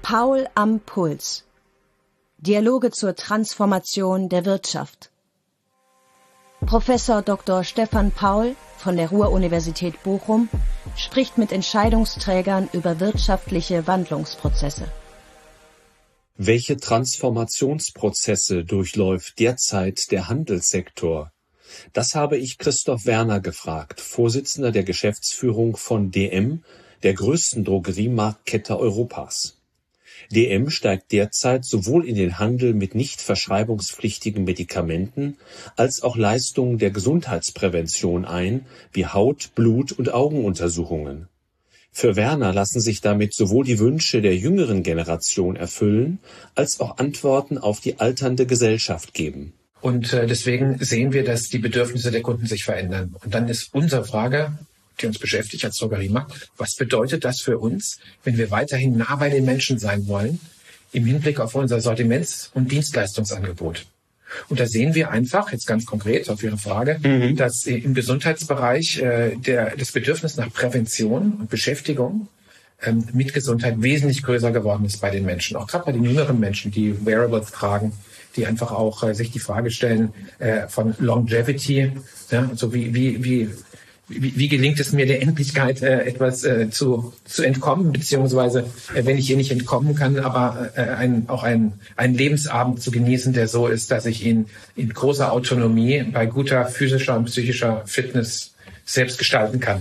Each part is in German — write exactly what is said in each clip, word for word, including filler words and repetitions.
Paul am Puls. Dialoge zur Transformation der Wirtschaft. Professor Doktor Stefan Paul von der Ruhr-Universität Bochum spricht mit Entscheidungsträgern über wirtschaftliche Wandlungsprozesse. Welche Transformationsprozesse durchläuft derzeit der Handelssektor? Das habe ich Christoph Werner gefragt, Vorsitzender der Geschäftsführung von D M, der größten Drogeriemarktkette Europas. D M steigt derzeit sowohl in den Handel mit nicht verschreibungspflichtigen Medikamenten als auch Leistungen der Gesundheitsprävention ein, wie Haut-, Blut- und Augenuntersuchungen. Für Werner lassen sich damit sowohl die Wünsche der jüngeren Generation erfüllen, als auch Antworten auf die alternde Gesellschaft geben. Und äh, deswegen sehen wir, dass die Bedürfnisse der Kunden sich verändern. Und dann ist unsere Frage, die uns beschäftigt als Drogeriemarkt, was bedeutet das für uns, wenn wir weiterhin nah bei den Menschen sein wollen, im Hinblick auf unser Sortiments- und Dienstleistungsangebot? Und da sehen wir einfach, jetzt ganz konkret auf Ihre Frage, mhm. dass im Gesundheitsbereich äh, der, das Bedürfnis nach Prävention und Beschäftigung ähm, mit Gesundheit wesentlich größer geworden ist bei den Menschen. Auch gerade bei den jüngeren Menschen, die Wearables tragen, die einfach auch äh, sich die Frage stellen äh, von Longevity, ja, also wie, wie, wie Wie, wie gelingt es mir der Endlichkeit, äh, etwas äh, zu, zu entkommen, beziehungsweise, äh, wenn ich ihr nicht entkommen kann, aber äh, ein, auch ein, einen Lebensabend zu genießen, der so ist, dass ich ihn in großer Autonomie bei guter physischer und psychischer Fitness selbst gestalten kann.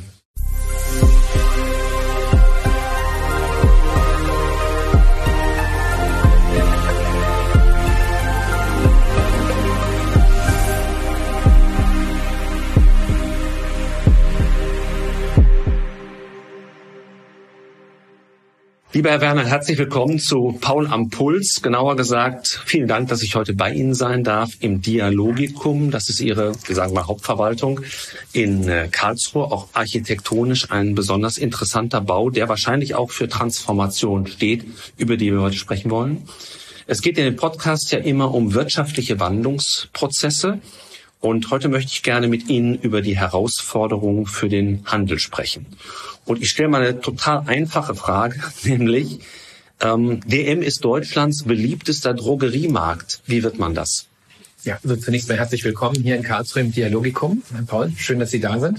Lieber Herr Werner, herzlich willkommen zu Paul am Puls. Genauer gesagt, vielen Dank, dass ich heute bei Ihnen sein darf im Dialogikum. Das ist Ihre, wir sagen mal, Hauptverwaltung in Karlsruhe, auch architektonisch ein besonders interessanter Bau, der wahrscheinlich auch für Transformation steht, über die wir heute sprechen wollen. Es geht in dem Podcast ja immer um wirtschaftliche Wandlungsprozesse. Und heute möchte ich gerne mit Ihnen über die Herausforderungen für den Handel sprechen. Und ich stelle mal eine total einfache Frage, nämlich ähm, D M ist Deutschlands beliebtester Drogeriemarkt. Wie wird man das? Ja, also zunächst mal herzlich willkommen hier in Karlsruhe im Dialogikum. Herr Paul, schön, dass Sie da sind.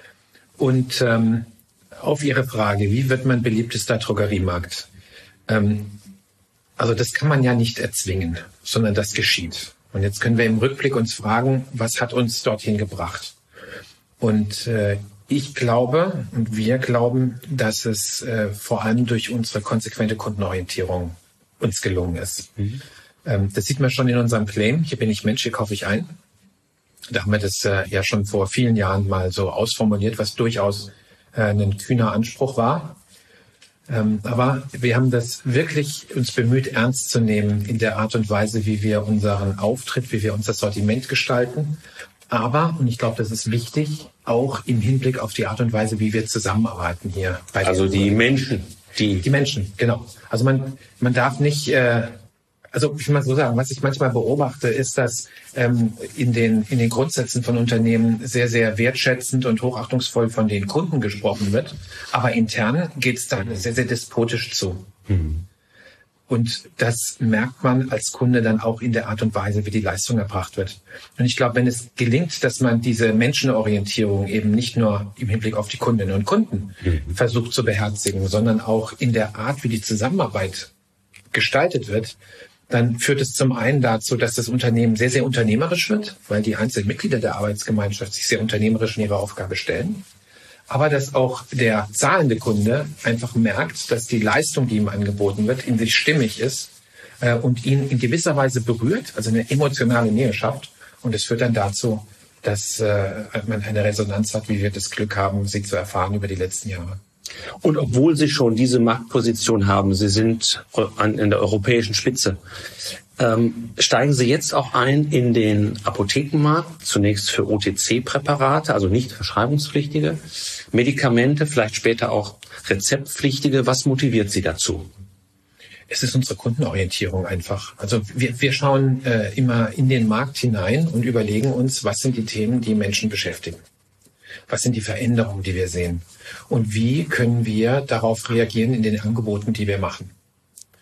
Und ähm, auf Ihre Frage, wie wird man beliebtester Drogeriemarkt? Ähm, also das kann man ja nicht erzwingen, sondern das geschieht. Und jetzt können wir im Rückblick uns fragen, was hat uns dorthin gebracht? Und äh, ich glaube und wir glauben, dass es äh, vor allem durch unsere konsequente Kundenorientierung uns gelungen ist. Mhm. Ähm, das sieht man schon in unserem Claim. Hier bin ich Mensch, hier kaufe ich ein. Da haben wir das äh, ja schon vor vielen Jahren mal so ausformuliert, was durchaus äh, ein kühner Anspruch war. Ähm, aber wir haben das wirklich uns bemüht, ernst zu nehmen in der Art und Weise, wie wir unseren Auftritt, wie wir unser Sortiment gestalten. Aber, und ich glaube, das ist wichtig, auch im Hinblick auf die Art und Weise, wie wir zusammenarbeiten hier. Bei also die Menschen. Die, die Menschen, genau. Also man, man darf nicht, äh, also ich will mal so sagen, was ich manchmal beobachte, ist, dass ähm, in den in den Grundsätzen von Unternehmen sehr, sehr wertschätzend und hochachtungsvoll von den Kunden gesprochen wird. Aber intern geht es dann sehr, sehr despotisch zu. Mhm. Und das merkt man als Kunde dann auch in der Art und Weise, wie die Leistung erbracht wird. Und ich glaube, wenn es gelingt, dass man diese Menschenorientierung eben nicht nur im Hinblick auf die Kundinnen und Kunden mhm. versucht zu beherzigen, sondern auch in der Art, wie die Zusammenarbeit gestaltet wird, dann führt es zum einen dazu, dass das Unternehmen sehr, sehr unternehmerisch wird, weil die einzelnen Mitglieder der Arbeitsgemeinschaft sich sehr unternehmerisch in ihre Aufgabe stellen. Aber dass auch der zahlende Kunde einfach merkt, dass die Leistung, die ihm angeboten wird, in sich stimmig ist äh, und ihn in gewisser Weise berührt, also eine emotionale Nähe schafft. Und es führt dann dazu, dass äh, man eine Resonanz hat, wie wir das Glück haben, sie zu erfahren über die letzten Jahre. Und obwohl Sie schon diese Marktposition haben, Sie sind an, in der europäischen Spitze, ähm, steigen Sie jetzt auch ein in den Apothekenmarkt, zunächst für O T C-Präparate, also nicht verschreibungspflichtige Medikamente, vielleicht später auch rezeptpflichtige. Was motiviert Sie dazu? Es ist unsere Kundenorientierung einfach. Also wir, wir schauen äh, immer in den Markt hinein und überlegen uns, was sind die Themen, die Menschen beschäftigen. Was sind die Veränderungen, die wir sehen? Und wie können wir darauf reagieren in den Angeboten, die wir machen?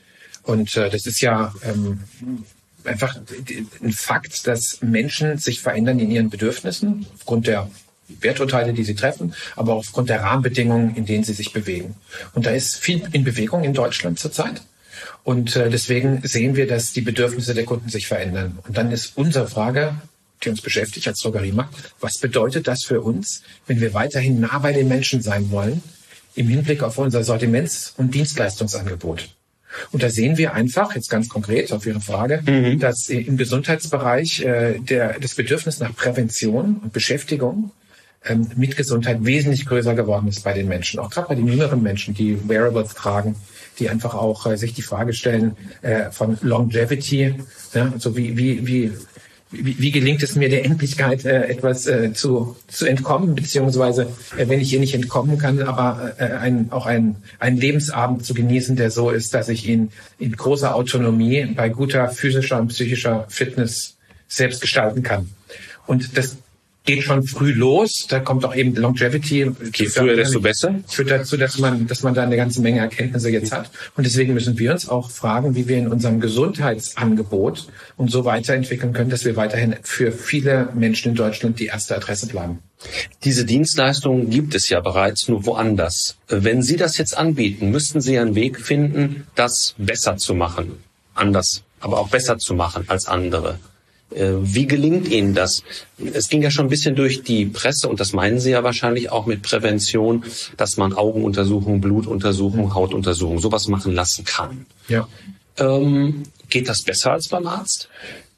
Und äh, das ist ja ähm, einfach ein Fakt, dass Menschen sich verändern in ihren Bedürfnissen aufgrund der Werturteile, die sie treffen, aber auch aufgrund der Rahmenbedingungen, in denen sie sich bewegen. Und da ist viel in Bewegung in Deutschland zurzeit. Und äh, deswegen sehen wir, dass die Bedürfnisse der Kunden sich verändern. Und dann ist unsere Frage, die uns beschäftigt als Drogeriemarkt, was bedeutet das für uns, wenn wir weiterhin nah bei den Menschen sein wollen, im Hinblick auf unser Sortiments- und Dienstleistungsangebot? Und da sehen wir einfach, jetzt ganz konkret auf Ihre Frage, mhm. dass im Gesundheitsbereich äh, der, das Bedürfnis nach Prävention und Beschäftigung ähm, mit Gesundheit wesentlich größer geworden ist bei den Menschen. Auch gerade bei den jüngeren Menschen, die Wearables tragen, die einfach auch äh, sich die Frage stellen äh, von Longevity, ja, also wie, wie, wie, wie, wie gelingt es mir der Endlichkeit, äh, etwas äh, zu, zu entkommen, beziehungsweise äh, wenn ich ihr nicht entkommen kann, aber äh, ein, auch ein, einen Lebensabend zu genießen, der so ist, dass ich ihn in großer Autonomie bei guter physischer und psychischer Fitness selbst gestalten kann. Und das geht schon früh los. Da kommt auch eben Longevity. Je früher, desto besser. Führt dazu, dass man, dass man da eine ganze Menge Erkenntnisse jetzt hat. Und deswegen müssen wir uns auch fragen, wie wir in unserem Gesundheitsangebot uns so weiterentwickeln können, dass wir weiterhin für viele Menschen in Deutschland die erste Adresse bleiben. Diese Dienstleistungen gibt es ja bereits nur woanders. Wenn Sie das jetzt anbieten, müssten Sie einen Weg finden, das besser zu machen. Anders, aber auch besser zu machen als andere. Wie gelingt Ihnen das? Es ging ja schon ein bisschen durch die Presse, und das meinen Sie ja wahrscheinlich auch mit Prävention, dass man Augenuntersuchungen, Blutuntersuchungen, Hautuntersuchungen, sowas machen lassen kann. Ja. Ähm, geht das besser als beim Arzt?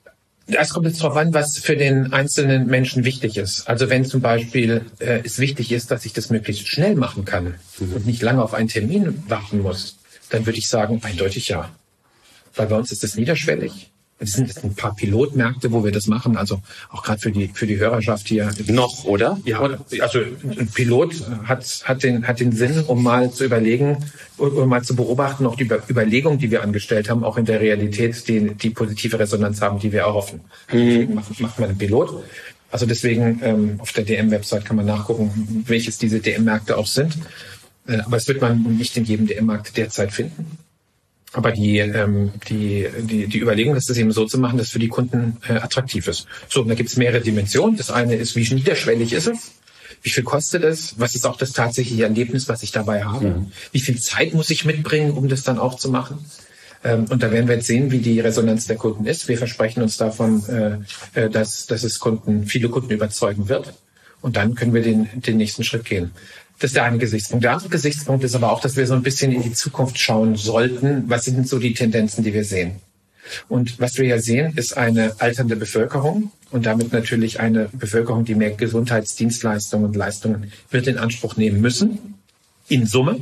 Es kommt jetzt darauf an, was für den einzelnen Menschen wichtig ist. Also wenn zum Beispiel äh, es wichtig ist, dass ich das möglichst schnell machen kann mhm. und nicht lange auf einen Termin warten muss, dann würde ich sagen, eindeutig ja. Weil bei uns ist das niederschwellig. Es sind jetzt ein paar Pilotmärkte, wo wir das machen, also auch gerade für die für die Hörerschaft hier. Noch, oder? Ja, also ein Pilot hat hat den hat den Sinn, um mal zu überlegen, um mal zu beobachten, auch die Überlegungen, die wir angestellt haben, auch in der Realität, die die positive Resonanz haben, die wir erhoffen. Mhm. Deswegen macht, macht man einen Pilot. Also deswegen ähm, auf der D M-Website kann man nachgucken, welches diese D M-Märkte auch sind. Äh, aber es wird man nicht in jedem D M-Markt derzeit finden. Aber die, ähm, die, die, die Überlegung ist, das eben so zu machen, dass es für die Kunden äh, attraktiv ist. So, und da gibt es mehrere Dimensionen. Das eine ist, wie niederschwellig ist es? Wie viel kostet es? Was ist auch das tatsächliche Erlebnis, was ich dabei habe? Mhm. Wie viel Zeit muss ich mitbringen, um das dann auch zu machen? Ähm, und da werden wir jetzt sehen, wie die Resonanz der Kunden ist. Wir versprechen uns davon, äh, dass, dass es Kunden, viele Kunden überzeugen wird. Und dann können wir den, den nächsten Schritt gehen. Das ist der eine Gesichtspunkt. Der andere Gesichtspunkt ist aber auch, dass wir so ein bisschen in die Zukunft schauen sollten. Was sind denn so die Tendenzen, die wir sehen? Und was wir ja sehen, ist eine alternde Bevölkerung und damit natürlich eine Bevölkerung, die mehr Gesundheitsdienstleistungen und Leistungen wird in Anspruch nehmen müssen, in Summe.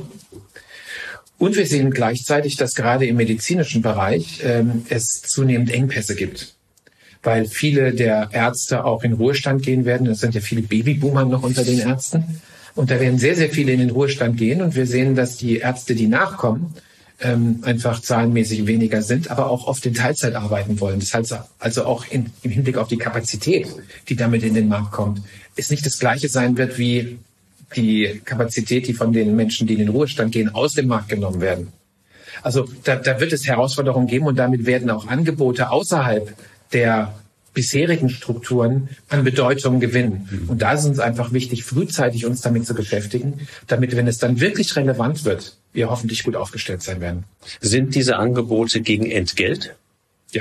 Und wir sehen gleichzeitig, dass gerade im medizinischen Bereich ähm, es zunehmend Engpässe gibt, weil viele der Ärzte auch in Ruhestand gehen werden. Es sind ja viele Babyboomer noch unter den Ärzten. Und da werden sehr, sehr viele in den Ruhestand gehen. Und wir sehen, dass die Ärzte, die nachkommen, ähm, einfach zahlenmäßig weniger sind, aber auch oft in Teilzeit arbeiten wollen. Das heißt also auch in, im Hinblick auf die Kapazität, die damit in den Markt kommt, es nicht das Gleiche sein wird wie die Kapazität, die von den Menschen, die in den Ruhestand gehen, aus dem Markt genommen werden. Also da, da wird es Herausforderungen geben und damit werden auch Angebote außerhalb der bisherigen Strukturen an Bedeutung gewinnen. Und da ist uns einfach wichtig, frühzeitig uns damit zu beschäftigen, damit, wenn es dann wirklich relevant wird, wir hoffentlich gut aufgestellt sein werden. Sind diese Angebote gegen Entgelt? Ja.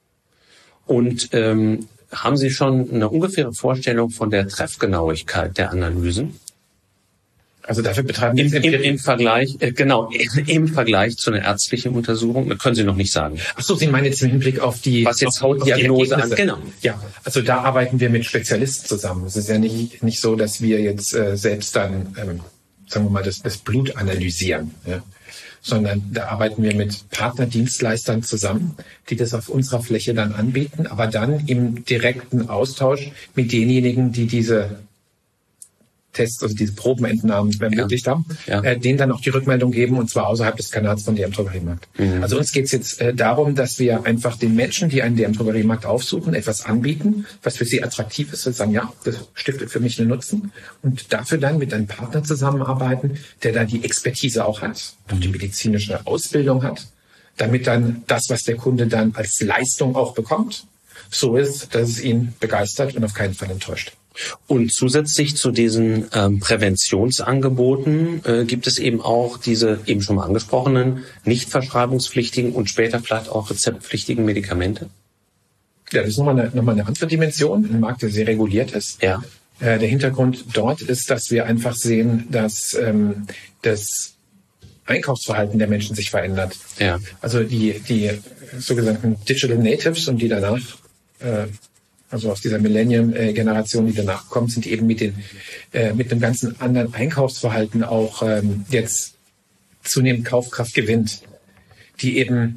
Und ähm, haben Sie schon eine ungefähre Vorstellung von der Treffgenauigkeit der Analysen? Also dafür betreiben wir Im, im, im Vergleich, äh, genau, im Vergleich zu einer ärztlichen Untersuchung, das können Sie noch nicht sagen. Ach so, Sie meinen jetzt im Hinblick auf die, was jetzt auf, auf die Diagnose an, genau. Ja, also da arbeiten wir mit Spezialisten zusammen. Es ist ja nicht nicht so, dass wir jetzt äh, selbst dann, ähm, sagen wir mal, das, das Blut analysieren, ja, sondern da arbeiten wir mit Partnerdienstleistern zusammen, die das auf unserer Fläche dann anbieten, aber dann im direkten Austausch mit denjenigen, die diese Tests, also diese Probenentnahmen ermöglicht ja. haben, ja. Äh, denen dann auch die Rückmeldung geben, und zwar außerhalb des Kanals von D M Drogeriemarkt. Mhm. Also uns geht es jetzt äh, darum, dass wir einfach den Menschen, die einen D M Drogeriemarkt aufsuchen, etwas anbieten, was für sie attraktiv ist, und sagen, ja, das stiftet für mich einen Nutzen, und dafür dann mit einem Partner zusammenarbeiten, der da die Expertise auch hat, auch die medizinische Ausbildung hat, damit dann das, was der Kunde dann als Leistung auch bekommt, so ist, dass es ihn begeistert und auf keinen Fall enttäuscht. Und zusätzlich zu diesen ähm, Präventionsangeboten äh, gibt es eben auch diese eben schon mal angesprochenen nicht verschreibungspflichtigen und später vielleicht auch rezeptpflichtigen Medikamente? Ja, das ist nochmal eine, nochmal eine andere Dimension, ein Markt, der sehr reguliert ist. Ja. Äh, der Hintergrund dort ist, dass wir einfach sehen, dass ähm, das Einkaufsverhalten der Menschen sich verändert. Ja. Also die, die sogenannten Digital Natives und die danach äh, also aus dieser Millennium-Generation, die danach kommt, sind eben mit den äh, mit einem ganzen anderen Einkaufsverhalten auch ähm, jetzt zunehmend Kaufkraft gewinnt, die eben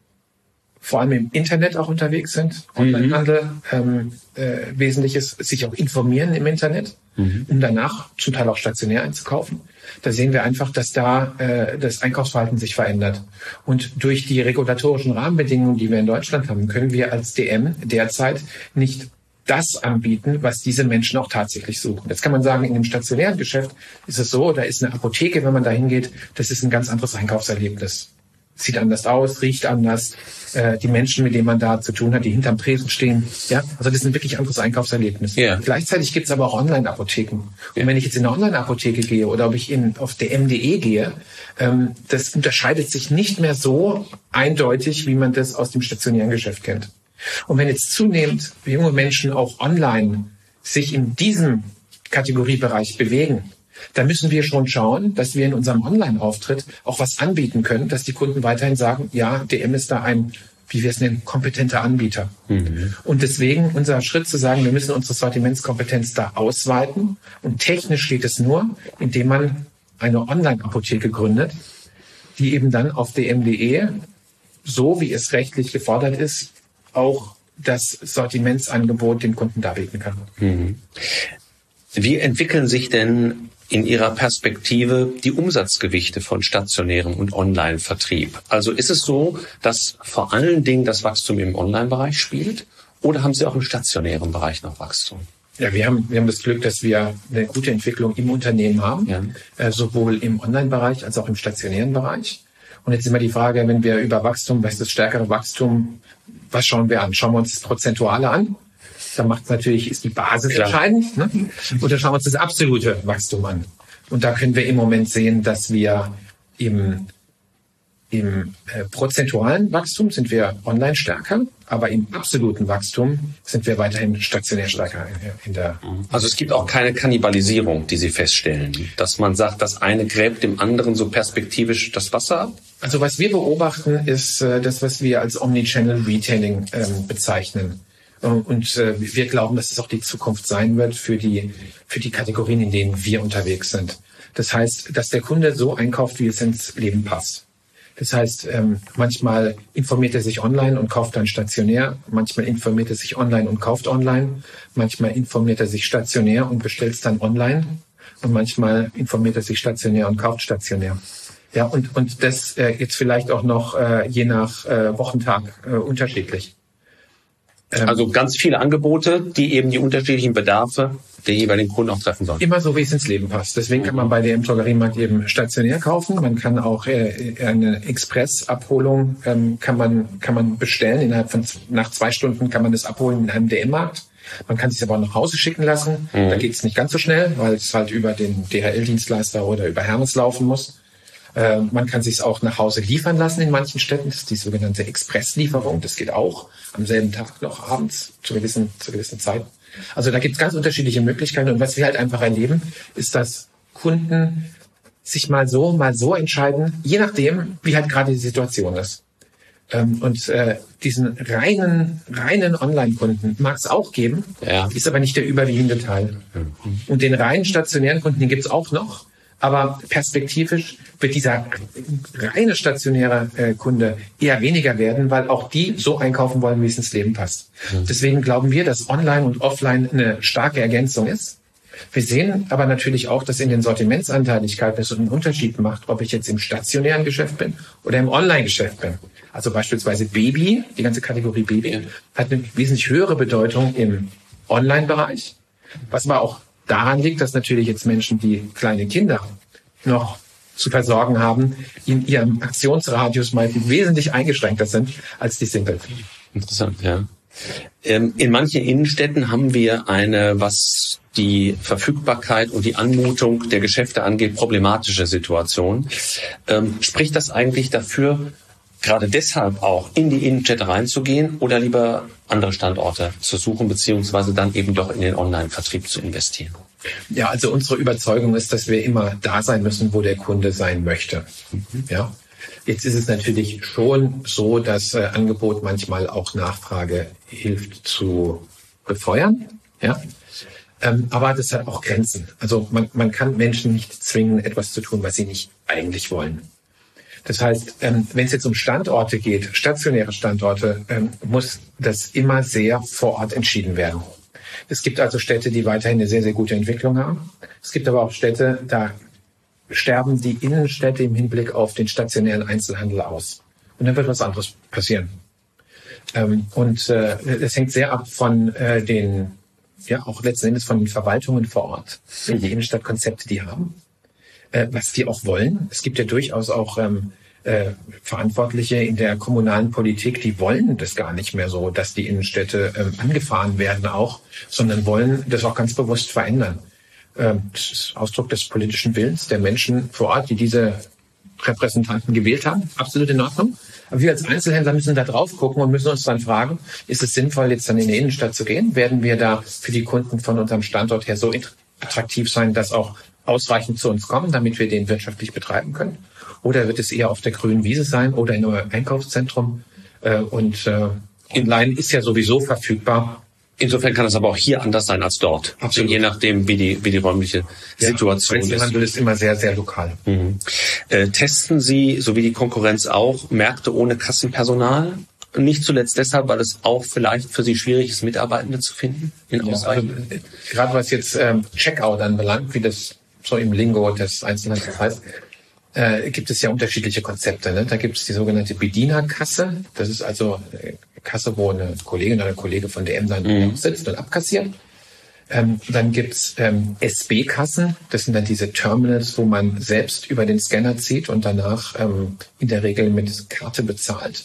vor allem im Internet auch unterwegs sind, Onlinehandel, mhm. ähm, äh, Wesentliches, sich auch informieren im Internet, mhm. um danach zum Teil auch stationär einzukaufen. Da sehen wir einfach, dass da äh, das Einkaufsverhalten sich verändert. Und durch die regulatorischen Rahmenbedingungen, die wir in Deutschland haben, können wir als D M derzeit nicht das anbieten, was diese Menschen auch tatsächlich suchen. Jetzt kann man sagen, in dem stationären Geschäft ist es so, da ist eine Apotheke, wenn man da hingeht, das ist ein ganz anderes Einkaufserlebnis. Sieht anders aus, riecht anders. Äh, die Menschen, mit denen man da zu tun hat, die hinterm Tresen stehen, ja, also das ist ein wirklich anderes Einkaufserlebnis. Yeah. Gleichzeitig gibt es aber auch Online-Apotheken. Und yeah. wenn ich jetzt in eine Online-Apotheke gehe oder ob ich in, auf D M punkt de gehe, ähm, das unterscheidet sich nicht mehr so eindeutig, wie man das aus dem stationären Geschäft kennt. Und wenn jetzt zunehmend junge Menschen auch online sich in diesem Kategoriebereich bewegen, da müssen wir schon schauen, dass wir in unserem Online-Auftritt auch was anbieten können, dass die Kunden weiterhin sagen, ja, D M ist da ein, wie wir es nennen, kompetenter Anbieter. Mhm. Und deswegen unser Schritt zu sagen, wir müssen unsere Sortimentskompetenz da ausweiten. Und technisch geht es nur, indem man eine Online-Apotheke gründet, die eben dann auf D M punkt de, so wie es rechtlich gefordert ist, auch das Sortimentsangebot dem Kunden darbieten kann. Mhm. Wie entwickeln sich denn in Ihrer Perspektive die Umsatzgewichte von stationärem und Online-Vertrieb? Also ist es so, dass vor allen Dingen das Wachstum im Online-Bereich spielt, oder haben Sie auch im stationären Bereich noch Wachstum? Ja, wir haben, wir haben das Glück, dass wir eine gute Entwicklung im Unternehmen haben, ja. äh, sowohl im Online-Bereich als auch im stationären Bereich. Und jetzt immer die Frage, wenn wir über Wachstum, was ist das stärkere Wachstum, was schauen wir an? Schauen wir uns das Prozentuale an? Da macht natürlich, ist die Basis Klar. entscheidend. Ne? Und dann schauen wir uns das absolute Wachstum an. Und da können wir im Moment sehen, dass wir im, im äh, prozentualen Wachstum sind wir online stärker, aber im absoluten Wachstum sind wir weiterhin stationär stärker in, in der. Also es gibt auch keine Kannibalisierung, die Sie feststellen, dass man sagt, das eine gräbt dem anderen so perspektivisch das Wasser ab? Also was wir beobachten, ist äh, das, was wir als Omnichannel Retailing ähm, bezeichnen. Und äh, wir glauben, dass es auch die Zukunft sein wird für die für die Kategorien, in denen wir unterwegs sind. Das heißt, dass der Kunde so einkauft, wie es ins Leben passt. Das heißt, ähm, manchmal informiert er sich online und kauft dann stationär. Manchmal informiert er sich online und kauft online. Manchmal informiert er sich stationär und bestellt es dann online. Und manchmal informiert er sich stationär und kauft stationär. Ja, und und das äh, jetzt vielleicht auch noch äh, je nach äh, Wochentag äh, unterschiedlich. Also ganz viele Angebote, die eben die unterschiedlichen Bedarfe der jeweiligen Kunden auch treffen sollen. Immer so, wie es ins Leben passt. Deswegen kann man bei der im Drogeriemarkt eben stationär kaufen. Man kann auch äh, eine Express-Abholung ähm, kann man kann man bestellen. Innerhalb von nach zwei Stunden kann man das abholen in einem D M-Markt. Man kann sich aber auch nach Hause schicken lassen. Mhm. Da geht es nicht ganz so schnell, weil es halt über den D H L-Dienstleister oder über Hermes laufen muss. Äh, man kann sich es auch nach Hause liefern lassen in manchen Städten. Das ist die sogenannte Expresslieferung. Das geht auch am selben Tag noch abends zu gewissen, zu gewissen Zeiten. Also da gibt es ganz unterschiedliche Möglichkeiten. Und was wir halt einfach erleben, ist, dass Kunden sich mal so, mal so entscheiden, je nachdem, wie halt gerade die Situation ist. Ähm, und äh, diesen reinen, reinen Online-Kunden mag es auch geben, ja. Ist aber nicht der überwiegende Teil. Mhm. Und den reinen stationären Kunden, den gibt es auch noch. Aber perspektivisch wird dieser reine stationäre äh, Kunde eher weniger werden, weil auch die so einkaufen wollen, wie es ins Leben passt. Mhm. Deswegen glauben wir, dass Online und Offline eine starke Ergänzung ist. Wir sehen aber natürlich auch, dass in den Sortimentsanteiligkeiten es einen Unterschied macht, ob ich jetzt im stationären Geschäft bin oder im Online-Geschäft bin. Also beispielsweise Baby, die ganze Kategorie Baby, hat eine wesentlich höhere Bedeutung im Online-Bereich, was aber auch daran liegt, dass natürlich jetzt Menschen, die kleine Kinder noch zu versorgen haben, in ihrem Aktionsradius mal wesentlich eingeschränkter sind als die Single. Interessant, ja. Ähm, in manchen Innenstädten haben wir eine, was die Verfügbarkeit und die Anmutung der Geschäfte angeht, problematische Situation. Ähm, spricht das eigentlich dafür, gerade deshalb auch in die Innenstädte reinzugehen oder lieber andere Standorte zu suchen, beziehungsweise dann eben doch in den Online-Vertrieb zu investieren? Ja, also unsere Überzeugung ist, dass wir immer da sein müssen, wo der Kunde sein möchte. Mhm. Ja. Jetzt ist es natürlich schon so, dass äh, Angebot manchmal auch Nachfrage hilft zu befeuern. Ja. Ähm, aber das hat auch Grenzen. Also man, man kann Menschen nicht zwingen, etwas zu tun, was sie nicht eigentlich wollen. Das heißt, ähm, wenn es jetzt um Standorte geht, stationäre Standorte, ähm, muss das immer sehr vor Ort entschieden werden. Es gibt also Städte, die weiterhin eine sehr, sehr gute Entwicklung haben. Es gibt aber auch Städte, da sterben die Innenstädte im Hinblick auf den stationären Einzelhandel aus. Und dann wird was anderes passieren. Ähm, und äh, das hängt sehr ab von äh, den, ja auch letzten Endes von den Verwaltungen vor Ort, welche Innenstadtkonzepte die haben, äh, was die auch wollen. Es gibt ja durchaus auch ähm, äh, Verantwortliche in der kommunalen Politik, die wollen das gar nicht mehr so, dass die Innenstädte ähm, angefahren werden auch, sondern wollen das auch ganz bewusst verändern. Das ist Ausdruck des politischen Willens der Menschen vor Ort, die diese Repräsentanten gewählt haben. Absolut in Ordnung. Aber wir als Einzelhändler müssen da drauf gucken und müssen uns dann fragen, ist es sinnvoll, jetzt dann in die Innenstadt zu gehen? Werden wir da für die Kunden von unserem Standort her so attraktiv sein, dass auch ausreichend zu uns kommen, damit wir den wirtschaftlich betreiben können? Oder wird es eher auf der grünen Wiese sein oder in einem Einkaufszentrum? Und online ist ja sowieso verfügbar. Insofern kann es aber auch hier anders sein als dort. Absolut. Je nachdem, wie die, wie die räumliche ja, Situation ist. Einzelhandel ist immer sehr, sehr lokal. Mhm. Äh, testen Sie, so wie die Konkurrenz auch, Märkte ohne Kassenpersonal? Nicht zuletzt deshalb, weil es auch vielleicht für Sie schwierig ist, Mitarbeitende zu finden? In ja, also, gerade was jetzt ähm, Checkout anbelangt, wie das so im Lingo des Einzelhandels heißt, äh, gibt es ja unterschiedliche Konzepte. Ne? Da gibt es die sogenannte Bedienerkasse. Das ist also äh, Kasse, wo eine Kollegin oder ein Kollege von D M dann mhm. sitzt und abkassiert. Ähm, dann gibt's ähm, S B-Kassen. Das sind dann diese Terminals, wo man selbst über den Scanner zieht und danach ähm, in der Regel mit Karte bezahlt.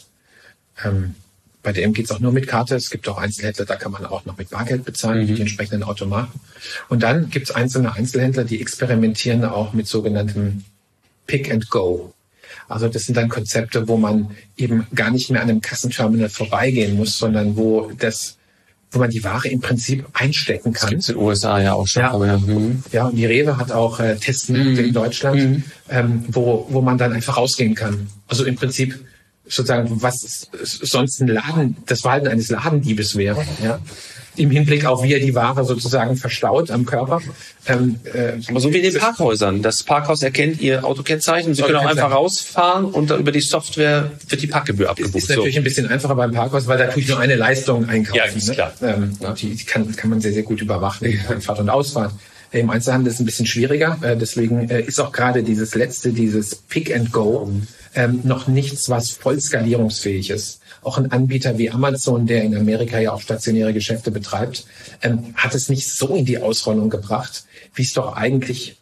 Ähm, bei D M geht's auch nur mit Karte. Es gibt auch Einzelhändler, da kann man auch noch mit Bargeld bezahlen, mhm. mit den entsprechenden Automaten. Und dann gibt's einzelne Einzelhändler, die experimentieren auch mit sogenanntem Pick and Go. Also das sind dann Konzepte, wo man eben gar nicht mehr an einem Kassenterminal vorbeigehen muss, sondern wo das, wo man die Ware im Prinzip einstecken kann. Das gibt's in den U S A ja auch schon. Ja, aber ja. Mhm. ja und die Rewe hat auch äh, Testmärkte mhm. in Deutschland, mhm. ähm, wo wo man dann einfach rausgehen kann. Also im Prinzip sozusagen, was sonst ein Laden, das Verhalten eines Ladendiebes wäre, ja. Im Hinblick auf, wie er die Ware sozusagen verstaut am Körper. Ähm, äh, Aber so wie in den Parkhäusern. Das Parkhaus erkennt Ihr Autokennzeichen. Sie können auch einfach rausfahren und dann über die Software wird die Parkgebühr abgebucht. Das ist natürlich so. Ein bisschen einfacher beim Parkhaus, weil da tue ich nur eine Leistung einkaufen. Ja, ist klar. Ne? Ähm, ja. Die, die kann, kann man sehr, sehr gut überwachen. Ja. Fahrt und Ausfahrt. Im Einzelhandel ist es ein bisschen schwieriger. Äh, deswegen äh, ist auch gerade dieses letzte, dieses Pick and Go, ähm, noch nichts, was voll skalierungsfähig ist. Auch ein Anbieter wie Amazon, der in Amerika ja auch stationäre Geschäfte betreibt, ähm, hat es nicht so in die Ausrollung gebracht, wie es doch eigentlich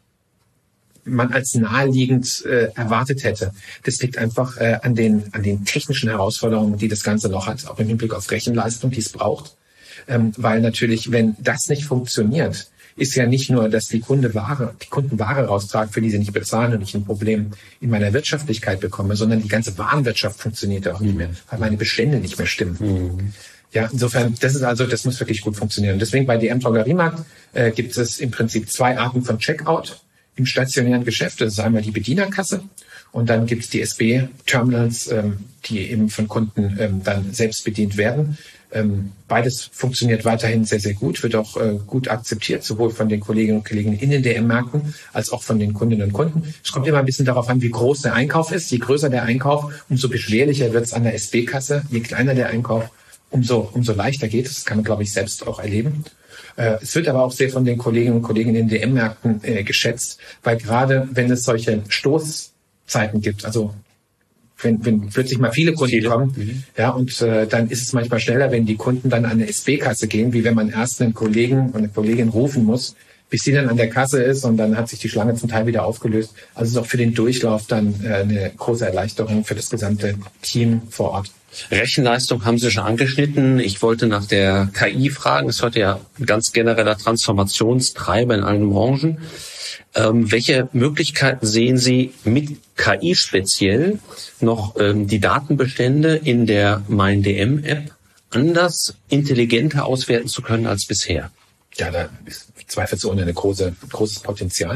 man als naheliegend äh, erwartet hätte. Das liegt einfach äh, an den an den technischen Herausforderungen, die das Ganze noch hat, auch im Hinblick auf Rechenleistung, die es braucht. Ähm, weil natürlich, wenn das nicht funktioniert, ist ja nicht nur, dass die Kunde Ware, die Kunden Ware raustragen, für die sie nicht bezahlen und ich ein Problem in meiner Wirtschaftlichkeit bekomme, sondern die ganze Warenwirtschaft funktioniert auch nicht mehr, weil meine Bestände nicht mehr stimmen. Mhm. Ja, insofern, das ist also, das muss wirklich gut funktionieren. Deswegen bei D M Drogeriemarkt äh, gibt es im Prinzip zwei Arten von Checkout im stationären Geschäft. Das ist einmal die Bedienerkasse und dann gibt es die S B-Terminals, ähm, die eben von Kunden ähm, dann selbst bedient werden. Ähm, beides funktioniert weiterhin sehr, sehr gut, wird auch äh, gut akzeptiert, sowohl von den Kolleginnen und Kollegen in den D M-Märkten als auch von den Kundinnen und Kunden. Es kommt immer ein bisschen darauf an, wie groß der Einkauf ist. Je größer der Einkauf, umso beschwerlicher wird es an der S B-Kasse. Je kleiner der Einkauf, umso, umso leichter geht es. Das kann man, glaube ich, selbst auch erleben. Äh, es wird aber auch sehr von den Kolleginnen und Kollegen in den D M-Märkten äh, geschätzt, weil gerade wenn es solche Stoßzeiten gibt, also Wenn, wenn plötzlich mal viele Kunden viele. kommen, mhm. ja, und äh, dann ist es manchmal schneller, wenn die Kunden dann an eine S B-Kasse gehen, wie wenn man erst einen Kollegen und eine Kollegin rufen muss, bis sie dann an der Kasse ist und dann hat sich die Schlange zum Teil wieder aufgelöst. Also es ist auch für den Durchlauf dann äh, eine große Erleichterung für das gesamte Team vor Ort. Rechenleistung haben Sie schon angeschnitten. Ich wollte nach der K I fragen. Das ist heute ja ein ganz genereller Transformationstreiber in allen Branchen. Ähm, welche Möglichkeiten sehen Sie mit K I speziell noch ähm, die Datenbestände in der MeinDM-App anders, intelligenter auswerten zu können als bisher? Ja, da ist zweifelsohne eine große, großes Potenzial.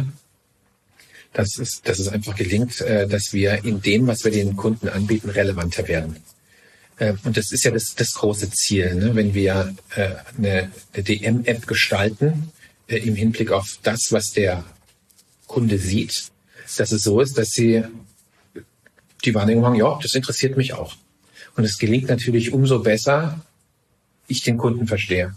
Das ist, dass es einfach gelingt, äh, dass wir in dem, was wir den Kunden anbieten, relevanter werden. Äh, und das ist ja das, das große Ziel, ne? Wenn wir äh, eine, eine D M-App gestalten, äh, im Hinblick auf das, was der Kunde sieht, dass es so ist, dass sie die Wahrnehmung haben, ja, das interessiert mich auch. Und es gelingt natürlich umso besser, ich den Kunden verstehe.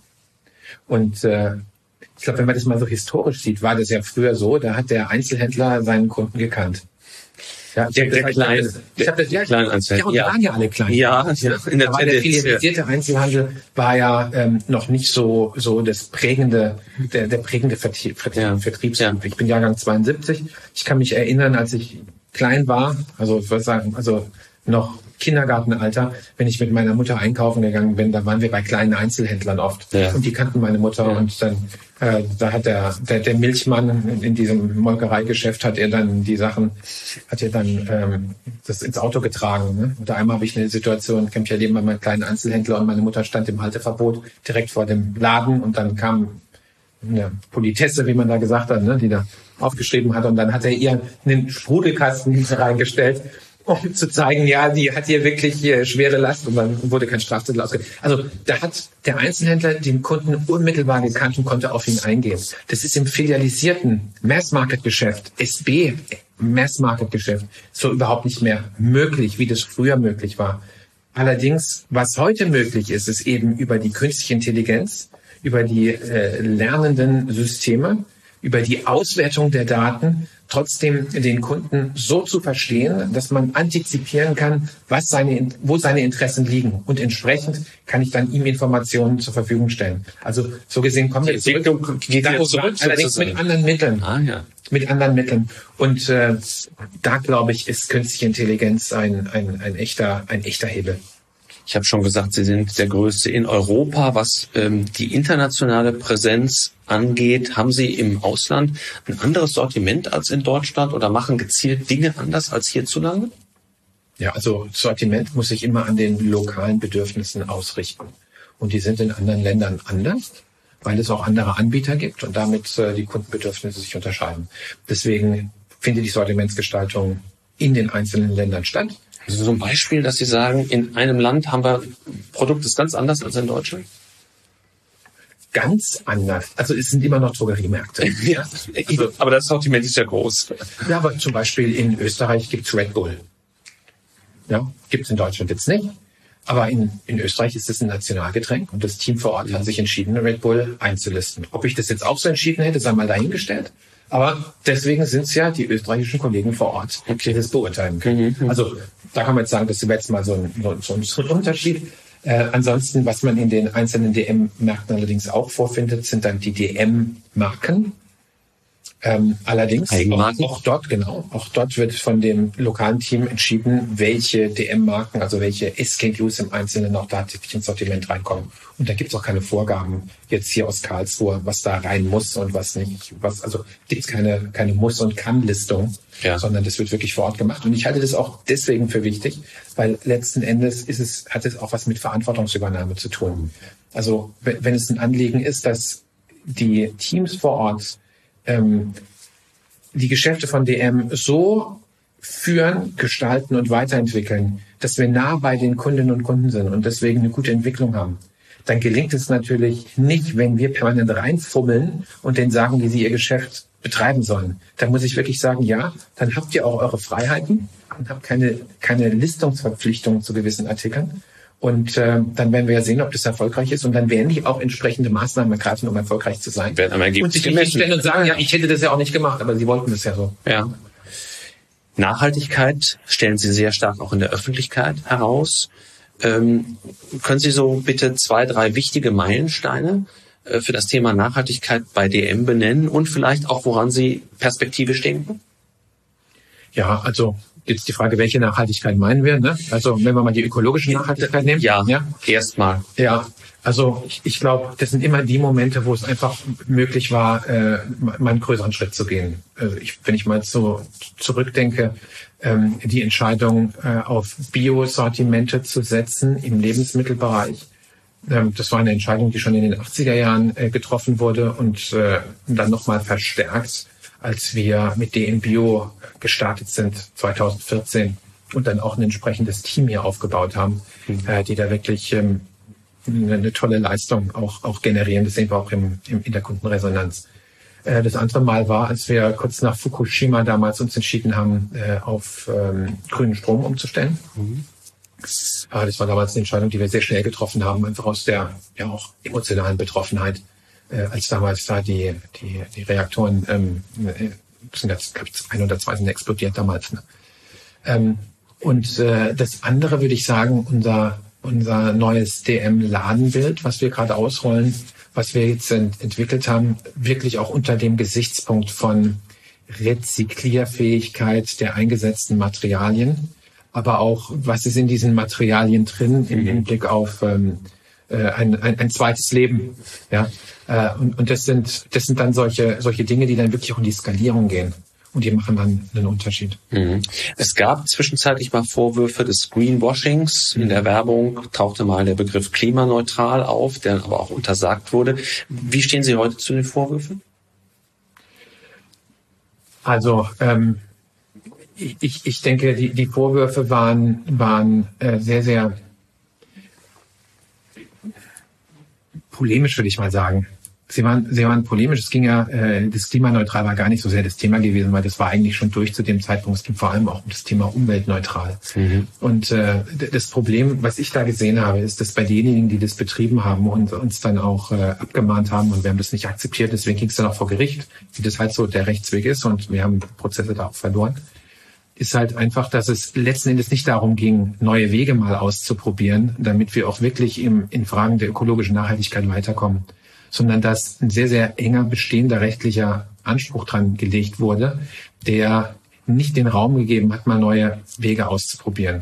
Und äh, ich glaube, wenn man das mal so historisch sieht, war das ja früher so, da hat der Einzelhändler seinen Kunden gekannt. Ja, der der halt, kleine, ich habe das ja, kleine Einzelhändler. Ja, und ja. waren ja alle klein. Ja, ja, in der Aber der filialisierte Einzelhandel war ja ähm, noch nicht so so das prägende, der, der prägende Vertrieb, Vertrieb, ja. Vertriebstyp. Ich bin Jahrgang zweiundsiebzig. Ich kann mich erinnern, als ich klein war, also ich würde sagen, also noch Kindergartenalter, wenn ich mit meiner Mutter einkaufen gegangen bin, da waren wir bei kleinen Einzelhändlern oft. Ja. Und die kannten meine Mutter. Ja. Und dann, äh, da hat der, der, der Milchmann in diesem Molkereigeschäft hat er dann die Sachen, hat er dann ähm, das ins Auto getragen. Ne? Und einmal habe ich eine Situation, ich kann mich erleben bei meinem kleinen Einzelhändler und meine Mutter stand im Halteverbot direkt vor dem Laden und dann kam eine Politesse, wie man da gesagt hat, ne, die da aufgeschrieben hat und dann hat er ihr einen Sprudelkasten reingestellt, um zu zeigen, ja, die hat hier wirklich äh, schwere Last und dann wurde kein Strafzettel ausgestellt. Also da hat der Einzelhändler den Kunden unmittelbar gekannt und konnte auf ihn eingehen. Das ist im filialisierten Mass-Market-Geschäft, S B Mass-Market-Geschäft, so überhaupt nicht mehr möglich, wie das früher möglich war. Allerdings, was heute möglich ist, ist eben über die künstliche Intelligenz, über die äh, lernenden Systeme, über die Auswertung der Daten, trotzdem den Kunden so zu verstehen, dass man antizipieren kann, was seine, wo seine Interessen liegen. Und entsprechend kann ich dann ihm Informationen zur Verfügung stellen. Also so gesehen kommen wir zurück, geht da zurück allerdings mit anderen Mitteln. Ah, ja. Mit anderen Mitteln. Und äh, da, glaube ich, ist künstliche Intelligenz ein, ein, ein, echter, ein echter Hebel. Ich habe schon gesagt, Sie sind der Größte in Europa. Was ähm, die internationale Präsenz angeht, haben Sie im Ausland ein anderes Sortiment als in Deutschland oder machen gezielt Dinge anders als hierzulande? Ja, also Sortiment muss sich immer an den lokalen Bedürfnissen ausrichten. Und die sind in anderen Ländern anders, weil es auch andere Anbieter gibt und damit äh, die Kundenbedürfnisse sich unterscheiden. Deswegen findet die Sortimentsgestaltung in den einzelnen Ländern statt. Also so ein Beispiel, dass Sie sagen, in einem Land haben wir ein Produkt, das ganz anders als in Deutschland? Ganz anders. Also es sind immer noch Drogeriemärkte. Ja, also, aber das Sortiment ist ja groß. Ja, aber zum Beispiel in Österreich gibt's Red Bull. Ja, gibt's in Deutschland jetzt nicht. Aber in, in Österreich ist es ein Nationalgetränk und das Team vor Ort hat sich entschieden, Red Bull einzulisten. Ob ich das jetzt auch so entschieden hätte, sei mal dahingestellt. Aber deswegen sind es ja die österreichischen Kollegen vor Ort, die das beurteilen können. Mhm. Also da kann man jetzt sagen, das ist jetzt mal so ein, so ein, so ein Unterschied. Äh, ansonsten, was man in den einzelnen D M-Märkten allerdings auch vorfindet, sind dann die D M-Marken. Ähm, allerdings auch, auch dort, genau, auch dort wird von dem lokalen Team entschieden, welche D M-Marken, also welche S K Us im Einzelnen auch tatsächlich ins Sortiment reinkommen. Und da gibt es auch keine Vorgaben jetzt hier aus Karlsruhe, was da rein muss und was nicht. Was, also gibt es keine, keine Muss- und Kann-Listung, ja, sondern das wird wirklich vor Ort gemacht. Und ich halte das auch deswegen für wichtig, weil letzten Endes ist es, hat es auch was mit Verantwortungsübernahme zu tun. Also wenn, wenn es ein Anliegen ist, dass die Teams vor Ort ähm, die Geschäfte von D M so führen, gestalten und weiterentwickeln, dass wir nah bei den Kundinnen und Kunden sind und deswegen eine gute Entwicklung haben, dann gelingt es natürlich nicht, wenn wir permanent reinfummeln und denen sagen, wie sie ihr Geschäft betreiben sollen. Dann muss ich wirklich sagen, ja, dann habt ihr auch eure Freiheiten und habt keine, keine Listungsverpflichtungen zu gewissen Artikeln. Und äh, dann werden wir ja sehen, ob das erfolgreich ist. Und dann werden die auch entsprechende Maßnahmen ergreifen, um erfolgreich zu sein. Werden am Ergebnis und sich nicht stellen und sagen, ja, ich hätte das ja auch nicht gemacht, aber sie wollten das ja so. Ja. Nachhaltigkeit stellen Sie sehr stark auch in der Öffentlichkeit heraus. Ähm, können Sie so bitte zwei, drei wichtige Meilensteine für das Thema Nachhaltigkeit bei D M benennen und vielleicht auch, woran Sie perspektivisch denken? Ja, also jetzt die Frage, welche Nachhaltigkeit meinen wir? Ne? Also wenn wir mal die ökologische Nachhaltigkeit nehmen. Ja, ja? erstmal. Ja, also ich, ich glaube, das sind immer die Momente, wo es einfach möglich war, äh, mal einen größeren Schritt zu gehen. Also ich, wenn ich mal so zurückdenke, ähm, die Entscheidung äh, auf Bio-Sortimente zu setzen im Lebensmittelbereich, ähm, das war eine Entscheidung, die schon in den achtziger Jahren äh, getroffen wurde und äh, dann nochmal verstärkt, als wir mit D N Bio gestartet sind zweitausendvierzehn und dann auch ein entsprechendes Team hier aufgebaut haben, mhm. äh, die da wirklich ähm, eine tolle Leistung auch, auch generieren. Das sehen wir auch im, im, in der Kundenresonanz. Äh, das andere Mal war, als wir kurz nach Fukushima damals uns entschieden haben, äh, auf ähm, grünen Strom umzustellen. Mhm. Äh, das war damals eine Entscheidung, die wir sehr schnell getroffen haben, einfach aus der ja auch emotionalen Betroffenheit, äh, als damals da die, die, die Reaktoren, ähm, sind jetzt, glaube ich, ein oder zwei sind explodiert damals. Ne? Ähm, und äh, das andere würde ich sagen, unser unser neues D M-Ladenbild, was wir gerade ausrollen, was wir jetzt ent- entwickelt haben, wirklich auch unter dem Gesichtspunkt von Rezyklierfähigkeit der eingesetzten Materialien, aber auch, was ist in diesen Materialien drin im Hinblick auf ähm, äh, ein, ein, ein zweites Leben. Ja? Äh, und, und das sind das sind dann solche solche Dinge, die dann wirklich auch in die Skalierung gehen. Und die machen dann einen Unterschied. Mhm. Es gab zwischenzeitlich mal Vorwürfe des Greenwashings. In der Werbung tauchte mal der Begriff klimaneutral auf, der aber auch untersagt wurde. Wie stehen Sie heute zu den Vorwürfen? Also ähm, ich, ich denke, die, die Vorwürfe waren, waren äh, sehr, sehr polemisch, würde ich mal sagen. Sie waren, sie waren polemisch. Es ging ja, äh, das klimaneutral war gar nicht so sehr das Thema gewesen, weil das war eigentlich schon durch zu dem Zeitpunkt. Es ging vor allem auch um das Thema umweltneutral. Mhm. Und äh, das Problem, was ich da gesehen habe, ist, dass bei denjenigen, die das betrieben haben und uns dann auch äh, abgemahnt haben und wir haben das nicht akzeptiert, deswegen ging es dann auch vor Gericht, wie das halt so der Rechtsweg ist und wir haben Prozesse da auch verloren, ist halt einfach, dass es letzten Endes nicht darum ging, neue Wege mal auszuprobieren, damit wir auch wirklich im, in Fragen der ökologischen Nachhaltigkeit weiterkommen, sondern dass ein sehr, sehr enger bestehender rechtlicher Anspruch dran gelegt wurde, der nicht den Raum gegeben hat, mal neue Wege auszuprobieren.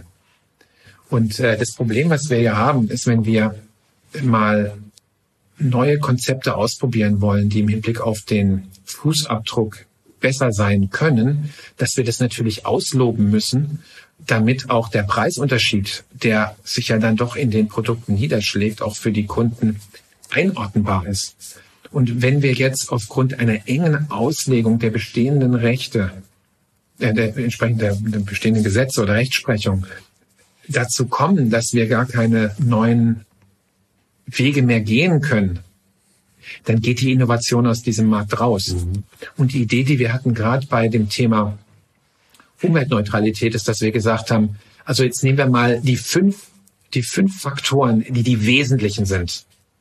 Und äh, das Problem, was wir hier haben, ist, wenn wir mal neue Konzepte ausprobieren wollen, die im Hinblick auf den Fußabdruck besser sein können, dass wir das natürlich ausloben müssen, damit auch der Preisunterschied, der sich ja dann doch in den Produkten niederschlägt, auch für die Kunden einordnbar ist. Und wenn wir jetzt aufgrund einer engen Auslegung der bestehenden Rechte, äh, der entsprechend der, der bestehenden Gesetze oder Rechtsprechung dazu kommen, dass wir gar keine neuen Wege mehr gehen können, dann geht die Innovation aus diesem Markt raus. Mhm. Und die Idee, die wir hatten gerade bei dem Thema Umweltneutralität, ist, dass wir gesagt haben, also jetzt nehmen wir mal die fünf, die fünf Faktoren, die die wesentlichen sind.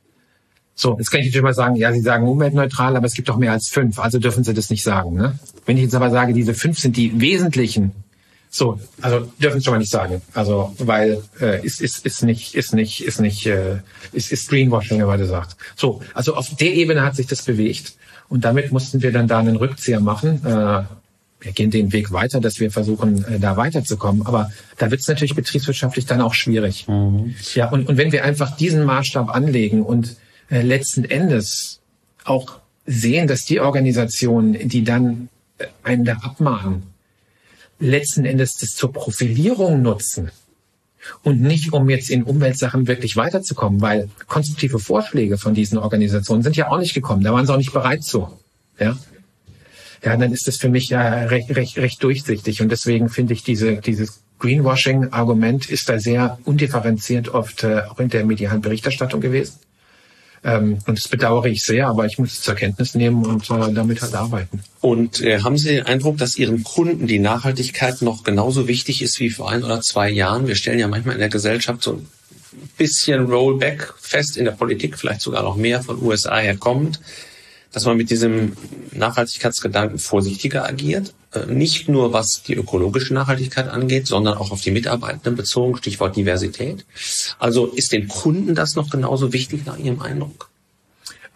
So, jetzt kann ich natürlich mal sagen, ja, Sie sagen umweltneutral, aber es gibt doch mehr als fünf, also dürfen Sie das nicht sagen. Ne? Wenn ich jetzt aber sage, diese fünf sind die wesentlichen, so, also dürfen Sie schon mal nicht sagen. Also, weil äh, ist ist ist nicht ist nicht ist nicht äh, ist ist Greenwashing, wenn man das sagt. So, also auf der Ebene hat sich das bewegt und damit mussten wir dann da einen Rückzieher machen. Äh, wir gehen den Weg weiter, dass wir versuchen, äh, da weiterzukommen. Aber da wird es natürlich betriebswirtschaftlich dann auch schwierig. Mhm. Ja, und und wenn wir einfach diesen Maßstab anlegen und Äh, letzten Endes auch sehen, dass die Organisationen, die dann äh, einen da abmahnen, letzten Endes das zur Profilierung nutzen und nicht, um jetzt in Umweltsachen wirklich weiterzukommen, weil konstruktive Vorschläge von diesen Organisationen sind ja auch nicht gekommen, da waren sie auch nicht bereit zu. Ja, ja, dann ist das für mich ja recht, recht, recht durchsichtig und deswegen finde ich diese, dieses Greenwashing-Argument ist da sehr undifferenziert oft äh, auch in der medialen Berichterstattung gewesen. Ähm, und das bedauere ich sehr, aber ich muss es zur Kenntnis nehmen und äh, damit halt arbeiten. Und äh, haben Sie den Eindruck, dass Ihren Kunden die Nachhaltigkeit noch genauso wichtig ist wie vor ein oder zwei Jahren? Wir stellen ja manchmal in der Gesellschaft so ein bisschen Rollback fest, in der Politik vielleicht sogar noch mehr von U S A herkommt, dass man mit diesem Nachhaltigkeitsgedanken vorsichtiger agiert. Äh, nicht nur was die ökologische Nachhaltigkeit angeht, sondern auch auf die Mitarbeitenden bezogen, Stichwort Diversität. Also ist den Kunden das noch genauso wichtig nach Ihrem Eindruck?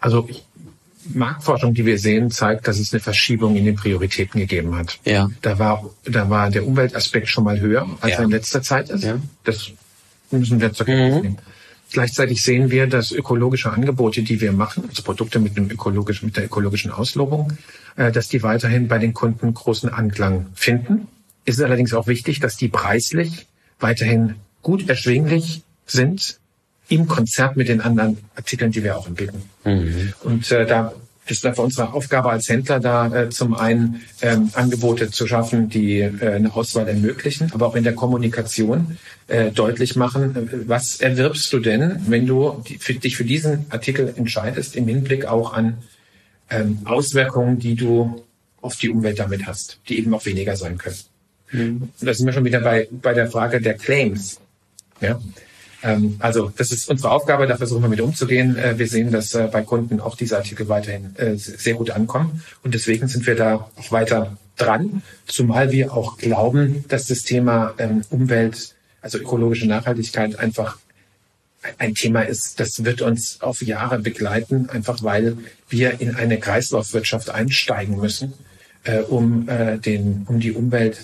Also Marktforschung, die wir sehen, zeigt, dass es eine Verschiebung in den Prioritäten gegeben hat. Ja. Da war, da war der Umweltaspekt schon mal höher, als Ja. er in letzter Zeit ist. Ja. Das müssen wir zur Kenntnis Mhm. nehmen. Gleichzeitig sehen wir, dass ökologische Angebote, die wir machen, also Produkte mit einem ökologischen, mit der ökologischen Auslobung, äh, dass die weiterhin bei den Kunden großen Anklang finden. Es ist allerdings auch wichtig, dass die preislich weiterhin gut erschwinglich sind im Konzert mit den anderen Artikeln, die wir auch anbieten. Mhm. Und äh, da ist dann für unsere Aufgabe als Händler da äh, zum einen ähm, Angebote zu schaffen, die äh, eine Auswahl ermöglichen, aber auch in der Kommunikation äh, deutlich machen, äh, was erwirbst du denn, wenn du die, für, dich für diesen Artikel entscheidest, im Hinblick auch an ähm, Auswirkungen, die du auf die Umwelt damit hast, die eben auch weniger sein können. Mhm. Und da sind wir schon wieder bei, bei der Frage der Claims. Ja. Also das ist unsere Aufgabe, da versuchen wir mit umzugehen. Wir sehen, dass bei Kunden auch diese Artikel weiterhin sehr gut ankommen und deswegen sind wir da auch weiter dran, zumal wir auch glauben, dass das Thema Umwelt, also ökologische Nachhaltigkeit einfach ein Thema ist, das wird uns auf Jahre begleiten, einfach weil wir in eine Kreislaufwirtschaft einsteigen müssen, um den, um die Umwelt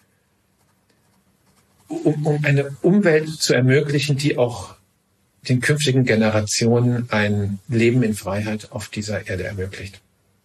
Um, um eine Umwelt zu ermöglichen, die auch den künftigen Generationen ein Leben in Freiheit auf dieser Erde ermöglicht.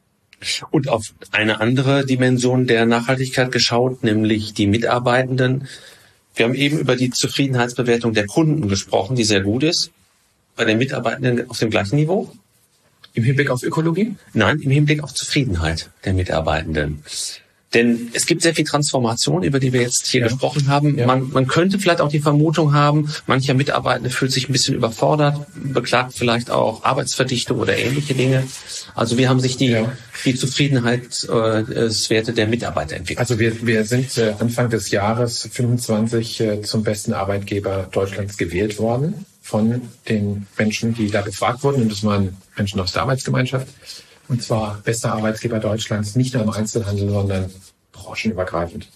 Und auf eine andere Dimension der Nachhaltigkeit geschaut, nämlich die Mitarbeitenden. Wir haben eben über die Zufriedenheitsbewertung der Kunden gesprochen, die sehr gut ist. Bei den Mitarbeitenden auf dem gleichen Niveau? Im Hinblick auf Ökologie? Nein, im Hinblick auf Zufriedenheit der Mitarbeitenden. Denn es gibt sehr viel Transformation, über die wir jetzt hier ja. gesprochen haben. Ja. Man, man könnte vielleicht auch die Vermutung haben, mancher Mitarbeitende fühlt sich ein bisschen überfordert, beklagt vielleicht auch Arbeitsverdichtung oder ähnliche Dinge. Also wie haben sich die, ja. die Zufriedenheitswerte äh, der Mitarbeiter entwickelt? Also wir, wir sind äh, Anfang des Jahres fünfundzwanzig äh, zum besten Arbeitgeber Deutschlands gewählt worden von den Menschen, die da befragt wurden. Und das waren Menschen aus der Arbeitsgemeinschaft. Und zwar bester Arbeitgeber Deutschlands, nicht nur im Einzelhandel, sondern branchenübergreifend.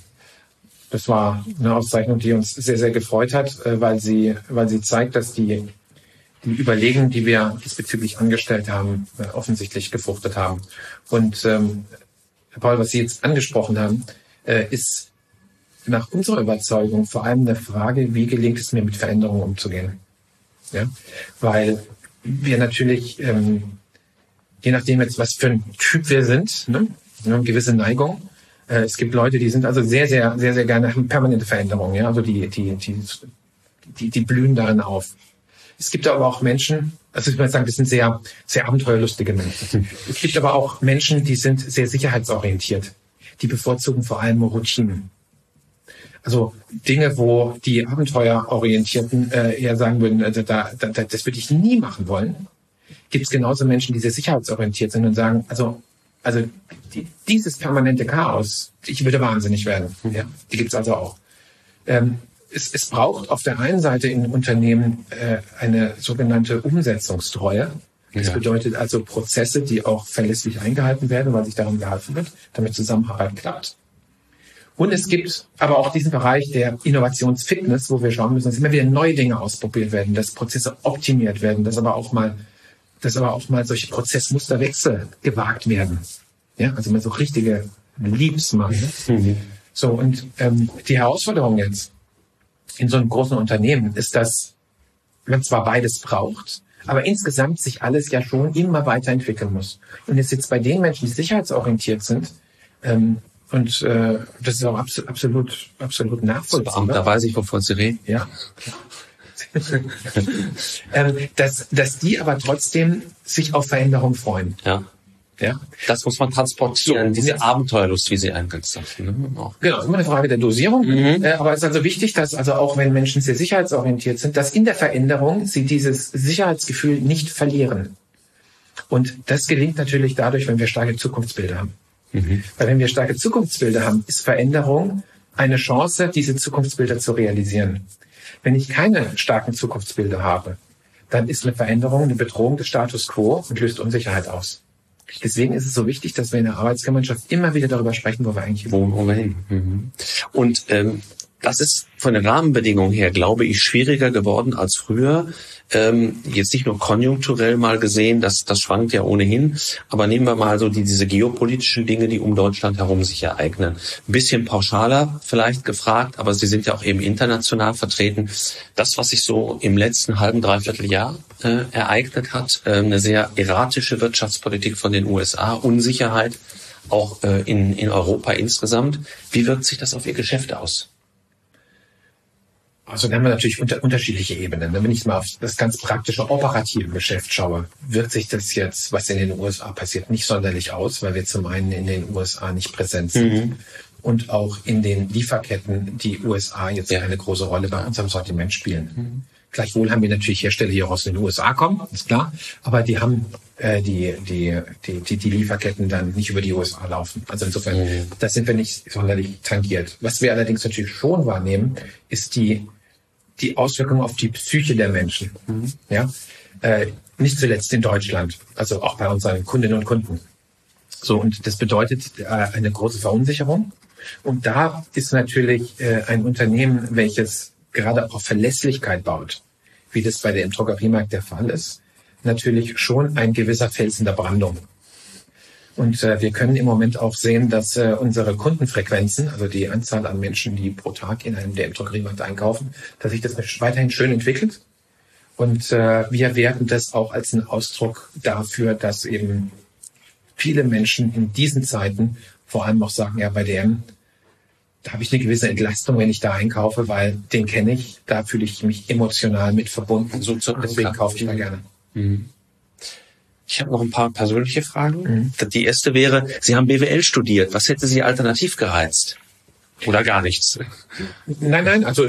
Das war eine Auszeichnung, die uns sehr, sehr gefreut hat, weil sie, weil sie zeigt, dass die, die Überlegungen, die wir diesbezüglich angestellt haben, offensichtlich gefruchtet haben. Und ähm, Herr Paul, was Sie jetzt angesprochen haben, äh, ist nach unserer Überzeugung vor allem eine Frage, wie gelingt es mir, mit Veränderungen umzugehen? Ja? Weil wir natürlich... Ähm, je nachdem jetzt, was für ein Typ wir sind, ne? Wir haben eine gewisse Neigung. Äh, es gibt Leute, die sind also sehr, sehr, sehr, sehr gerne permanente Veränderungen, ja, also die, die, die, die, die blühen darin auf. Es gibt aber auch Menschen, also ich würde sagen, das sind sehr, sehr abenteuerlustige Menschen. Es gibt aber auch Menschen, die sind sehr sicherheitsorientiert. Die bevorzugen vor allem Routinen. Also Dinge, wo die Abenteuerorientierten äh, eher sagen würden, also da, da, das würde ich nie machen wollen. Gibt es genauso Menschen, die sehr sicherheitsorientiert sind und sagen, also also die, dieses permanente Chaos, ich würde wahnsinnig werden. Ja, die gibt es also auch. Ähm, es, es braucht auf der einen Seite in Unternehmen äh, eine sogenannte Umsetzungstreue. Das ja. bedeutet also Prozesse, die auch verlässlich eingehalten werden, weil sich darum gehalten wird, damit Zusammenarbeit klappt. Und es gibt aber auch diesen Bereich der Innovationsfitness, wo wir schauen müssen, dass immer wieder neue Dinge ausprobiert werden, dass Prozesse optimiert werden, dass aber auch mal dass aber auch mal solche Prozessmusterwechsel gewagt werden. Ja, also mal so richtige Leaps machen. Mhm. So, und ähm, die Herausforderung jetzt in so einem großen Unternehmen ist, dass man zwar beides braucht, aber insgesamt sich alles ja schon immer weiterentwickeln muss. Und jetzt jetzt bei den Menschen, die sicherheitsorientiert sind, ähm, und äh, das ist auch absolut, absolut, absolut nachvollziehbar. Da weiß ich, wovon Sie reden. Ja. ähm, dass, dass die aber trotzdem sich auf Veränderung freuen. Ja. Ja. Das muss man transportieren, so, diese Abenteuerlust, wie Sie eingangs sagten. Ne? Genau, immer eine Frage der Dosierung. Mhm. Äh, aber es ist also wichtig, dass also auch wenn Menschen sehr sicherheitsorientiert sind, dass in der Veränderung sie dieses Sicherheitsgefühl nicht verlieren. Und das gelingt natürlich dadurch, wenn wir starke Zukunftsbilder haben. Mhm. Weil wenn wir starke Zukunftsbilder haben, ist Veränderung eine Chance, diese Zukunftsbilder zu realisieren. Wenn ich keine starken Zukunftsbilder habe, dann ist eine Veränderung eine Bedrohung des Status quo und löst Unsicherheit aus. Deswegen ist es so wichtig, dass wir in der Arbeitsgemeinschaft immer wieder darüber sprechen, wo wir eigentlich wo, wo wir hin. Mhm. Und ähm, Das ist von den Rahmenbedingungen her, glaube ich, schwieriger geworden als früher. Ähm, jetzt nicht nur konjunkturell mal gesehen, das, das schwankt ja ohnehin. Aber nehmen wir mal so die, diese geopolitischen Dinge, die um Deutschland herum sich ereignen. Ein bisschen pauschaler vielleicht gefragt, aber Sie sind ja auch eben international vertreten. Das, was sich so im letzten halben, dreiviertel Jahr äh, ereignet hat, äh, eine sehr erratische Wirtschaftspolitik von den U S A, Unsicherheit auch äh, in, in Europa insgesamt. Wie wirkt sich das auf Ihr Geschäft aus? Also da haben wir natürlich unter, unterschiedliche Ebenen. Wenn ich mal auf das ganz praktische operative Geschäft schaue, wirkt sich das jetzt, was in den U S A passiert, nicht sonderlich aus, weil wir zum einen in den U S A nicht präsent sind mhm. und auch in den Lieferketten die U S A jetzt ja. keine große Rolle bei unserem Sortiment spielen. Mhm. Gleichwohl haben wir natürlich Hersteller, die auch aus den U S A kommen, ist klar, aber die haben äh, die, die, die, die, die Lieferketten dann nicht über die U S A laufen. Also insofern, mhm. da sind wir nicht sonderlich tangiert. Was wir allerdings natürlich schon wahrnehmen, ist die die Auswirkungen auf die Psyche der Menschen. Mhm. Ja, äh, nicht zuletzt in Deutschland, also auch bei unseren Kundinnen und Kunden. So, und das bedeutet äh, eine große Verunsicherung. Und da ist natürlich äh, ein Unternehmen, welches gerade auch auf Verlässlichkeit baut, wie das bei der im Drogeriemarkt der Fall ist, natürlich schon ein gewisser Fels in der Brandung. Und äh, wir können im Moment auch sehen, dass äh, unsere Kundenfrequenzen, also die Anzahl an Menschen, die pro Tag in einem der im Drogeriemarkt einkaufen, dass sich das weiterhin schön entwickelt. Und äh, wir werten das auch als einen Ausdruck dafür, dass eben viele Menschen in diesen Zeiten vor allem auch sagen, ja, bei D M, da habe ich eine gewisse Entlastung, wenn ich da einkaufe, weil den kenne ich, da fühle ich mich emotional mit verbunden. So, deswegen kaufe ich da gerne. Mhm. Ich habe noch ein paar persönliche Fragen. Mhm. Die erste wäre, Sie haben B W L studiert. Was hätte Sie alternativ gereizt? Oder gar nichts? Nein, nein, also,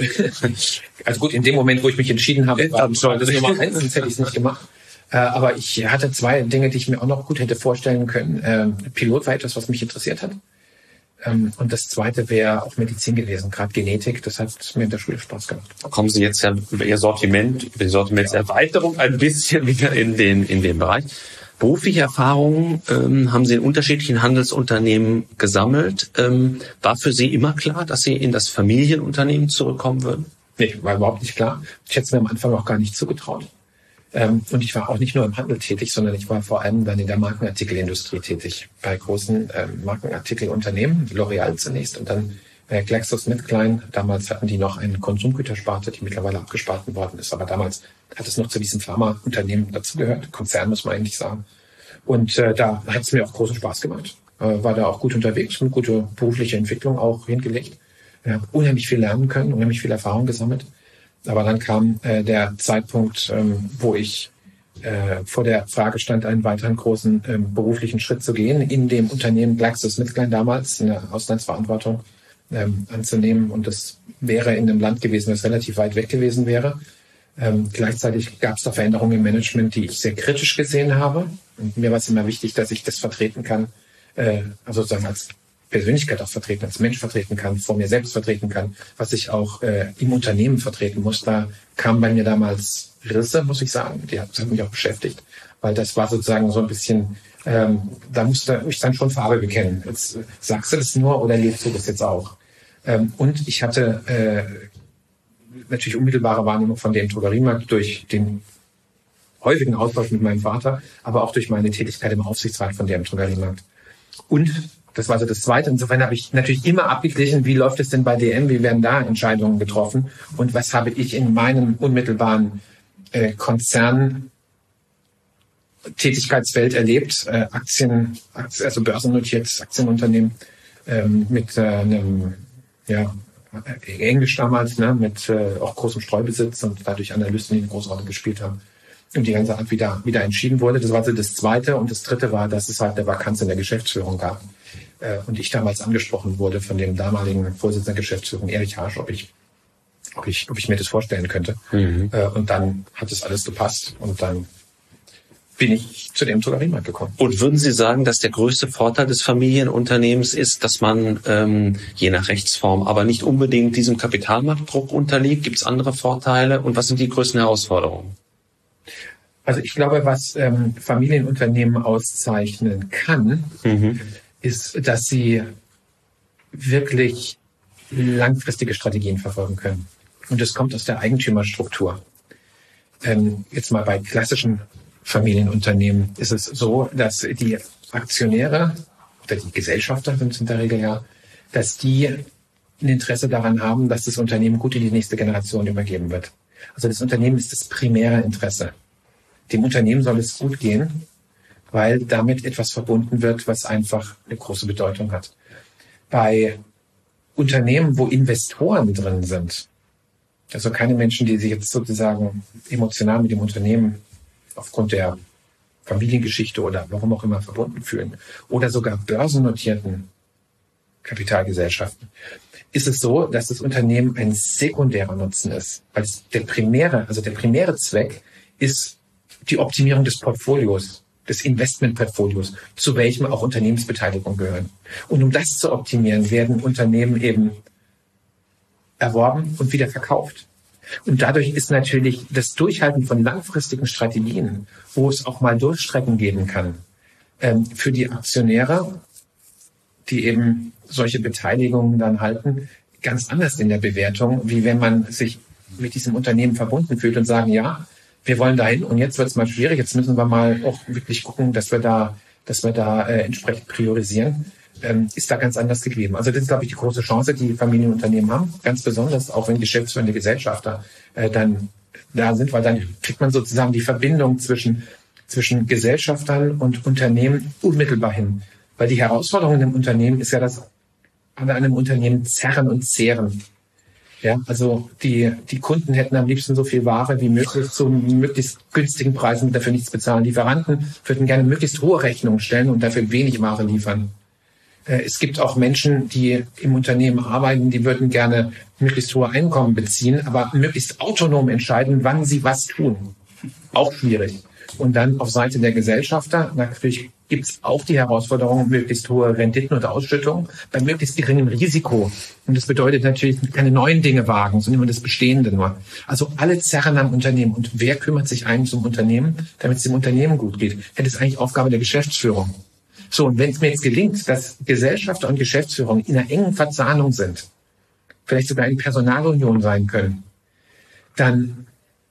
also gut, in dem Moment, wo ich mich entschieden habe, war das Nummer eins, sonst hätte ich es nicht gemacht. Äh, aber ich hatte zwei Dinge, die ich mir auch noch gut hätte vorstellen können. Ähm, Pilot war etwas, was mich interessiert hat. Ähm, und das zweite wäre auch Medizin gewesen, gerade Genetik. Das hat mir in der Schule Spaß gemacht. Kommen Sie jetzt ja über Ihr Sortiment, über die Sortimentserweiterung ein bisschen wieder in den, in den Bereich. Berufliche Erfahrungen ähm, haben Sie in unterschiedlichen Handelsunternehmen gesammelt. Ähm, war für Sie immer klar, dass Sie in das Familienunternehmen zurückkommen würden? Nee, war überhaupt nicht klar. Ich hätte es mir am Anfang auch gar nicht zugetraut. Ähm, und ich war auch nicht nur im Handel tätig, sondern ich war vor allem dann in der Markenartikelindustrie tätig. Bei großen ähm, Markenartikelunternehmen, L'Oréal zunächst und dann äh, GlaxoSmithKline. Damals hatten die noch eine Konsumgütersparte, die mittlerweile abgespalten worden ist. Aber damals hat es noch zu diesen Pharmaunternehmen dazugehört. Konzern muss man eigentlich sagen. Und äh, da hat es mir auch großen Spaß gemacht. Äh, war da auch gut unterwegs, eine gute berufliche Entwicklung auch hingelegt. Ja, unheimlich viel lernen können, unheimlich viel Erfahrung gesammelt. Aber dann kam äh, der Zeitpunkt, ähm, wo ich äh, vor der Frage stand, einen weiteren großen ähm, beruflichen Schritt zu gehen, in dem Unternehmen GlaxoSmithKline damals eine Auslandsverantwortung ähm, anzunehmen. Und das wäre in einem Land gewesen, das relativ weit weg gewesen wäre. Ähm, gleichzeitig gab es da Veränderungen im Management, die ich sehr kritisch gesehen habe. Und mir war es immer wichtig, dass ich das vertreten kann, äh, also sozusagen als Persönlichkeit auch vertreten, als Mensch vertreten kann, vor mir selbst vertreten kann, was ich auch äh, im Unternehmen vertreten muss. Da kamen bei mir damals Risse, muss ich sagen. Die hat, das hat mich auch beschäftigt, weil das war sozusagen so ein bisschen, ähm, da musste ich dann schon Farbe bekennen. Jetzt äh, sagst du das nur oder lebst du das jetzt auch? Ähm, und ich hatte äh, natürlich unmittelbare Wahrnehmung von dem Drogeriemarkt durch den häufigen Austausch mit meinem Vater, aber auch durch meine Tätigkeit im Aufsichtsrat von dem Drogeriemarkt. Und das war so das Zweite. Insofern habe ich natürlich immer abgeglichen, wie läuft es denn bei D M, wie werden da Entscheidungen getroffen und was habe ich in meinem unmittelbaren äh, Konzern-Tätigkeitsfeld erlebt. Äh, Aktien, also börsennotiertes Aktienunternehmen ähm, mit äh, einem, ja, Englisch damals, ne, mit äh, auch großem Streubesitz und dadurch Analysten, die eine große Rolle gespielt haben. Und die ganze Art wieder, wieder entschieden wurde. Das war so das Zweite. Und das Dritte war, dass es halt eine Vakanz in der Geschäftsführung gab. Äh, und ich damals angesprochen wurde von dem damaligen Vorsitzenden der Geschäftsführung, Erich Harsch, ob ich, ob ich, ob ich mir das vorstellen könnte. Mhm. Äh, und dann hat es alles gepasst. Und dann bin ich zu dem Drogeriemarkt gekommen. Und würden Sie sagen, dass der größte Vorteil des Familienunternehmens ist, dass man ähm, je nach Rechtsform aber nicht unbedingt diesem Kapitalmarktdruck unterliegt? Gibt es andere Vorteile? Und was sind die größten Herausforderungen? Also ich glaube, was ähm, Familienunternehmen auszeichnen kann, mhm. ist, dass sie wirklich langfristige Strategien verfolgen können. Und das kommt aus der Eigentümerstruktur. Ähm, jetzt mal bei klassischen Familienunternehmen ist es so, dass die Aktionäre oder die Gesellschafter sind es in der Regel ja, dass die ein Interesse daran haben, dass das Unternehmen gut in die nächste Generation übergeben wird. Also das Unternehmen ist das primäre Interesse. Dem Unternehmen soll es gut gehen, weil damit etwas verbunden wird, was einfach eine große Bedeutung hat. Bei Unternehmen, wo Investoren drin sind, also keine Menschen, die sich jetzt sozusagen emotional mit dem Unternehmen aufgrund der Familiengeschichte oder warum auch immer verbunden fühlen, oder sogar börsennotierten Kapitalgesellschaften, ist es so, dass das Unternehmen ein sekundärer Nutzen ist. Weil es der primäre, also der primäre Zweck ist die Optimierung des Portfolios, des Investmentportfolios, zu welchem auch Unternehmensbeteiligungen gehören. Und um das zu optimieren, werden Unternehmen eben erworben und wieder verkauft. Und dadurch ist natürlich das Durchhalten von langfristigen Strategien, wo es auch mal Durchstrecken geben kann, ähm, für die Aktionäre, die eben solche Beteiligungen dann halten, ganz anders in der Bewertung, wie wenn man sich mit diesem Unternehmen verbunden fühlt und sagen, ja, wir wollen dahin und jetzt wird es mal schwierig, jetzt müssen wir mal auch wirklich gucken, dass wir da, dass wir da äh, entsprechend priorisieren, ähm, ist da ganz anders gegeben. Also das ist, glaube ich, die große Chance, die Familienunternehmen haben, ganz besonders, auch wenn geschäftsführende Gesellschafter äh, dann da sind, weil dann kriegt man sozusagen die Verbindung zwischen, zwischen Gesellschaftern und Unternehmen unmittelbar hin. Weil die Herausforderung in einem Unternehmen ist ja, dass an einem Unternehmen zerren und zehren. Ja, also die, die Kunden hätten am liebsten so viel Ware wie möglich zu möglichst günstigen Preisen, dafür nichts bezahlen. Lieferanten würden gerne möglichst hohe Rechnungen stellen und dafür wenig Ware liefern. Äh, es gibt auch Menschen, die im Unternehmen arbeiten, die würden gerne möglichst hohe Einkommen beziehen, aber möglichst autonom entscheiden, wann sie was tun. Auch schwierig. Und dann auf Seite der Gesellschafter, natürlich gibt es auch die Herausforderung, möglichst hohe Renditen oder Ausschüttungen bei möglichst geringem Risiko. Und das bedeutet natürlich keine neuen Dinge wagen, sondern immer das Bestehende nur. Also alle zerren am Unternehmen. Und wer kümmert sich eigentlich um Unternehmen, damit es dem Unternehmen gut geht? Das ist eigentlich Aufgabe der Geschäftsführung. So, und wenn es mir jetzt gelingt, dass Gesellschafter und Geschäftsführung in einer engen Verzahnung sind, vielleicht sogar in Personalunion sein können, dann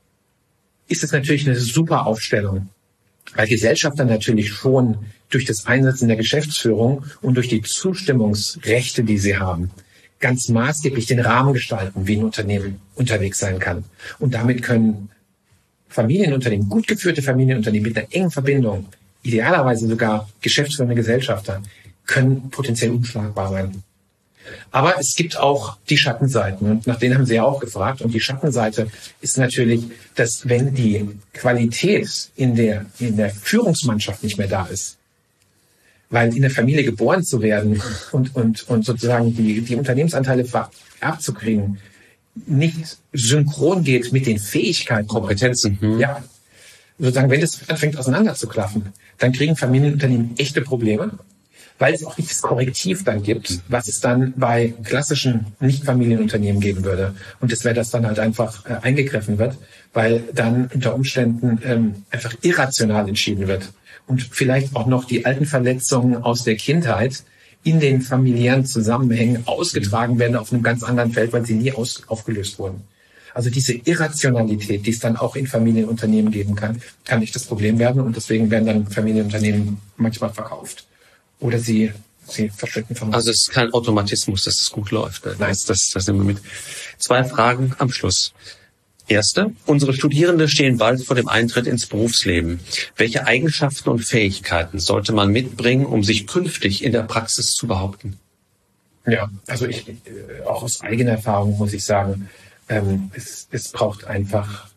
ist es natürlich eine super Aufstellung. Weil Gesellschafter natürlich schon durch das Einsetzen der Geschäftsführung und durch die Zustimmungsrechte, die sie haben, ganz maßgeblich den Rahmen gestalten, wie ein Unternehmen unterwegs sein kann. Und damit können Familienunternehmen, gut geführte Familienunternehmen mit einer engen Verbindung, idealerweise sogar geschäftsführende Gesellschafter, können potenziell unschlagbar sein. Aber es gibt auch die Schattenseiten und nach denen haben Sie ja auch gefragt. Und die Schattenseite ist natürlich, dass wenn die Qualität in der, in der Führungsmannschaft nicht mehr da ist, weil in der Familie geboren zu werden und, und, und sozusagen die, die Unternehmensanteile abzukriegen, nicht synchron geht mit den Fähigkeiten, Kompetenzen. Hm. Ja, sozusagen, wenn das anfängt auseinanderzuklaffen, dann kriegen Familienunternehmen echte Probleme. Weil es auch nicht das Korrektiv dann gibt, was es dann bei klassischen Nicht-Familienunternehmen geben würde. Und das wäre, dass dann halt einfach äh, eingegriffen wird, weil dann unter Umständen ähm, einfach irrational entschieden wird. Und vielleicht auch noch die alten Verletzungen aus der Kindheit in den familiären Zusammenhängen ausgetragen werden auf einem ganz anderen Feld, weil sie nie aus, aufgelöst wurden. Also diese Irrationalität, die es dann auch in Familienunternehmen geben kann, kann nicht das Problem werden. Und deswegen werden dann Familienunternehmen manchmal verkauft. Oder sie, sie verschwinden vom. Also es ist kein Automatismus, dass es gut läuft. Nein. Das, das, das nehmen wir mit. Zwei Fragen am Schluss. Erste. Unsere Studierenden stehen bald vor dem Eintritt ins Berufsleben. Welche Eigenschaften und Fähigkeiten sollte man mitbringen, um sich künftig in der Praxis zu behaupten? Ja, also ich, auch aus eigener Erfahrung muss ich sagen, ähm, es, es braucht einfach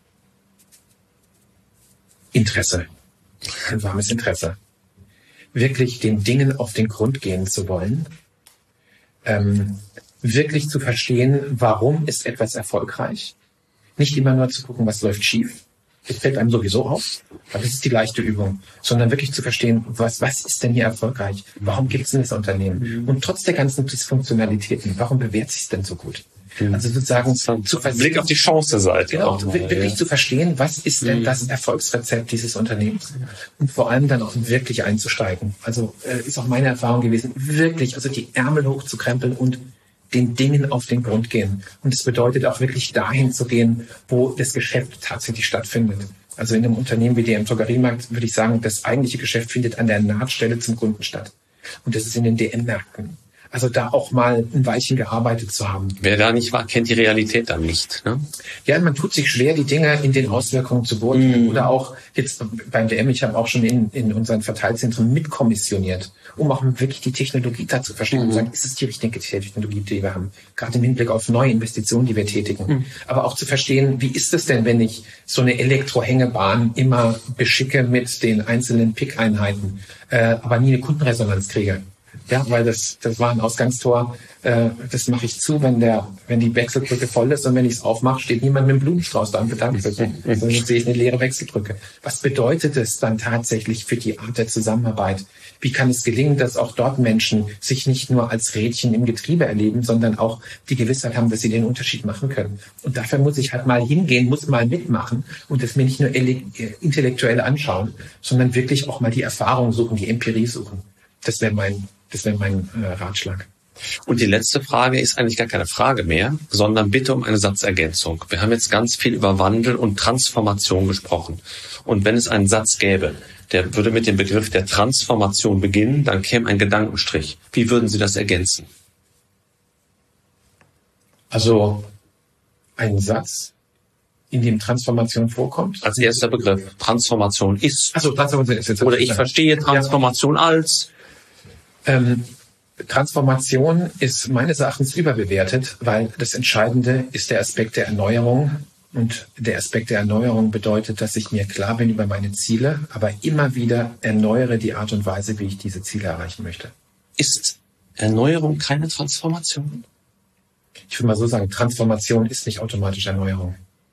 Interesse. Ein warmes Interesse. Wirklich den Dingen auf den Grund gehen zu wollen, ähm, wirklich zu verstehen, warum ist etwas erfolgreich, nicht immer nur zu gucken, was läuft schief, das fällt einem sowieso auf, aber das ist die leichte Übung, sondern wirklich zu verstehen, was, was ist denn hier erfolgreich, warum gibt es denn das Unternehmen und trotz der ganzen Dysfunktionalitäten, warum bewährt sich denn so gut? Also sozusagen zu Blick auf die Chance-Seite. Genau, auch mal, wirklich ja. zu verstehen, was ist denn das Erfolgsrezept dieses Unternehmens? Und vor allem dann auch wirklich einzusteigen. Also äh, ist auch meine Erfahrung gewesen, wirklich, also die Ärmel hochzukrempeln und den Dingen auf den Grund gehen. Und es bedeutet auch wirklich dahin zu gehen, wo das Geschäft tatsächlich stattfindet. Also in einem Unternehmen wie D M Drogeriemarkt würde ich sagen, das eigentliche Geschäft findet an der Nahtstelle zum Kunden statt. Und das ist in den D M-Märkten. Also da auch mal ein Weilchen gearbeitet zu haben. Wer da nicht war, kennt die Realität dann nicht. Ne? Ja, man tut sich schwer, die Dinge in den Auswirkungen zu beurteilen. Mm. Oder auch jetzt beim D M, ich habe auch schon in, in unseren Verteilzentren mitkommissioniert, um auch wirklich die Technologie da zu verstehen mm. und sagen, ist es die richtige Technologie, die wir haben? Gerade im Hinblick auf neue Investitionen, die wir tätigen. Mm. Aber auch zu verstehen, wie ist es denn, wenn ich so eine Elektrohängebahn immer beschicke mit den einzelnen Pick-Einheiten, äh, aber nie eine Kundenresonanz kriege? Ja, weil das, das war ein Ausgangstor. Äh, das mache ich zu, wenn der, wenn die Wechselbrücke voll ist, und wenn ich es aufmache, steht niemand mit dem Blumenstrauß da und bedankt sich. Sondern sehe ich eine leere Wechselbrücke. Was bedeutet es dann tatsächlich für die Art der Zusammenarbeit? Wie kann es gelingen, dass auch dort Menschen sich nicht nur als Rädchen im Getriebe erleben, sondern auch die Gewissheit haben, dass sie den Unterschied machen können? Und dafür muss ich halt mal hingehen, muss mal mitmachen und das mir nicht nur intellektuell anschauen, sondern wirklich auch mal die Erfahrung suchen, die Empirie suchen. Das wäre mein Das wäre mein äh, Ratschlag. Und die letzte Frage ist eigentlich gar keine Frage mehr, sondern bitte um eine Satzergänzung. Wir haben jetzt ganz viel über Wandel und Transformation gesprochen. Und wenn es einen Satz gäbe, der würde mit dem Begriff der Transformation beginnen, dann käme ein Gedankenstrich. Wie würden Sie das ergänzen? Also ein Satz, in dem Transformation vorkommt? Als erster Begriff. Transformation ist. Also Transformation ist jetzt. Oder ich verstehe Transformation ja. als... Ähm, Transformation ist meines Erachtens überbewertet, weil das Entscheidende ist der Aspekt der Erneuerung. Und der Aspekt der Erneuerung bedeutet, dass ich mir klar bin über meine Ziele, aber immer wieder erneuere die Art und Weise, wie ich diese Ziele erreichen möchte. Ist Erneuerung keine Transformation? Ich würde mal so sagen, Transformation ist nicht automatisch Erneuerung.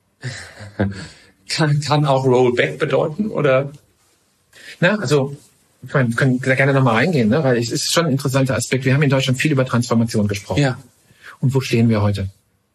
kann, kann auch Rollback bedeuten, oder? Na, also... Ich meine, wir können da gerne nochmal reingehen, ne? Weil es ist schon ein interessanter Aspekt. Wir haben in Deutschland viel über Transformation gesprochen. Ja. Und wo stehen wir heute?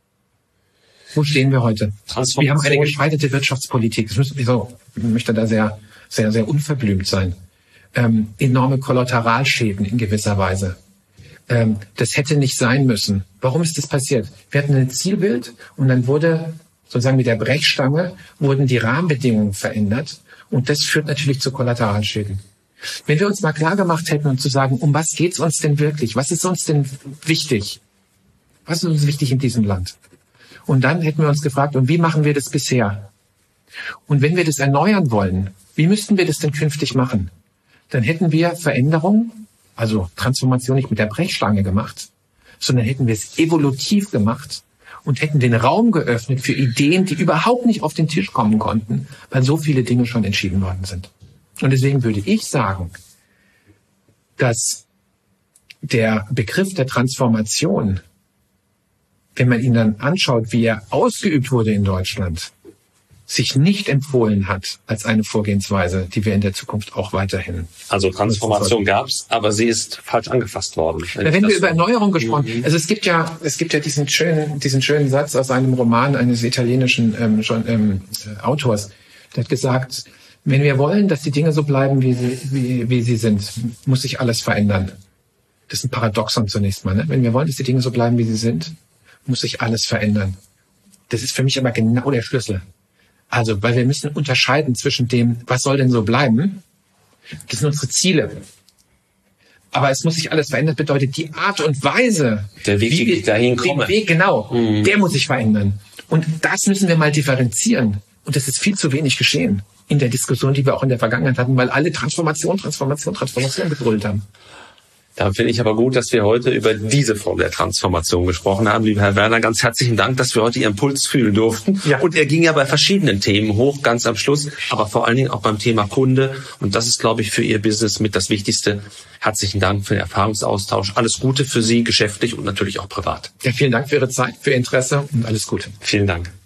Wo stehen wir heute? Wir haben eine gescheiterte Wirtschaftspolitik. Das müssen wir so, ich möchte da sehr, sehr, sehr unverblümt sein. Ähm, enorme Kollateralschäden in gewisser Weise. Ähm, das hätte nicht sein müssen. Warum ist das passiert? Wir hatten ein Zielbild und dann wurde, sozusagen mit der Brechstange, wurden die Rahmenbedingungen verändert. Und das führt natürlich zu Kollateralschäden. Wenn wir uns mal klar gemacht hätten und zu sagen, um was geht's uns denn wirklich? Was ist uns denn wichtig? Was ist uns wichtig in diesem Land? Und dann hätten wir uns gefragt, und wie machen wir das bisher? Und wenn wir das erneuern wollen, wie müssten wir das denn künftig machen? Dann hätten wir Veränderungen, also Transformation nicht mit der Brechstange gemacht, sondern hätten wir es evolutiv gemacht und hätten den Raum geöffnet für Ideen, die überhaupt nicht auf den Tisch kommen konnten, weil so viele Dinge schon entschieden worden sind. Und deswegen würde ich sagen, dass der Begriff der Transformation, wenn man ihn dann anschaut, wie er ausgeübt wurde in Deutschland, sich nicht empfohlen hat als eine Vorgehensweise, die wir in der Zukunft auch weiterhin. Also Transformation gab es, aber sie ist falsch angefasst worden. Wenn, ja, wenn wir über Erneuerung gesprochen, mhm. also es gibt ja, es gibt ja diesen schönen, diesen schönen Satz aus einem Roman eines italienischen ähm, schon, ähm, Autors, der hat gesagt: Wenn wir wollen, dass die Dinge so bleiben, wie sie, wie, wie sie sind, muss sich alles verändern. Das ist ein Paradoxon zunächst mal. Ne? Wenn wir wollen, dass die Dinge so bleiben, wie sie sind, muss sich alles verändern. Das ist für mich aber genau der Schlüssel. Also, weil wir müssen unterscheiden zwischen dem, was soll denn so bleiben? Das sind unsere Ziele. Aber es muss sich alles verändern, bedeutet die Art und Weise, der Weg, wie wir dahin kommen. Weg, genau, mhm. der muss sich verändern. Und das müssen wir mal differenzieren. Und das ist viel zu wenig geschehen in der Diskussion, die wir auch in der Vergangenheit hatten, weil alle Transformation, Transformation, Transformation gebrüllt haben. Da finde ich aber gut, dass wir heute über diese Form der Transformation gesprochen haben. Lieber Herr Werner, ganz herzlichen Dank, dass wir heute Ihren Puls fühlen durften. Ja. Und er ging ja bei verschiedenen Themen hoch, ganz am Schluss, aber vor allen Dingen auch beim Thema Kunde. Und das ist, glaube ich, für Ihr Business mit das Wichtigste. Herzlichen Dank für den Erfahrungsaustausch. Alles Gute für Sie, geschäftlich und natürlich auch privat. Ja, vielen Dank für Ihre Zeit, für Ihr Interesse und alles Gute. Vielen Dank.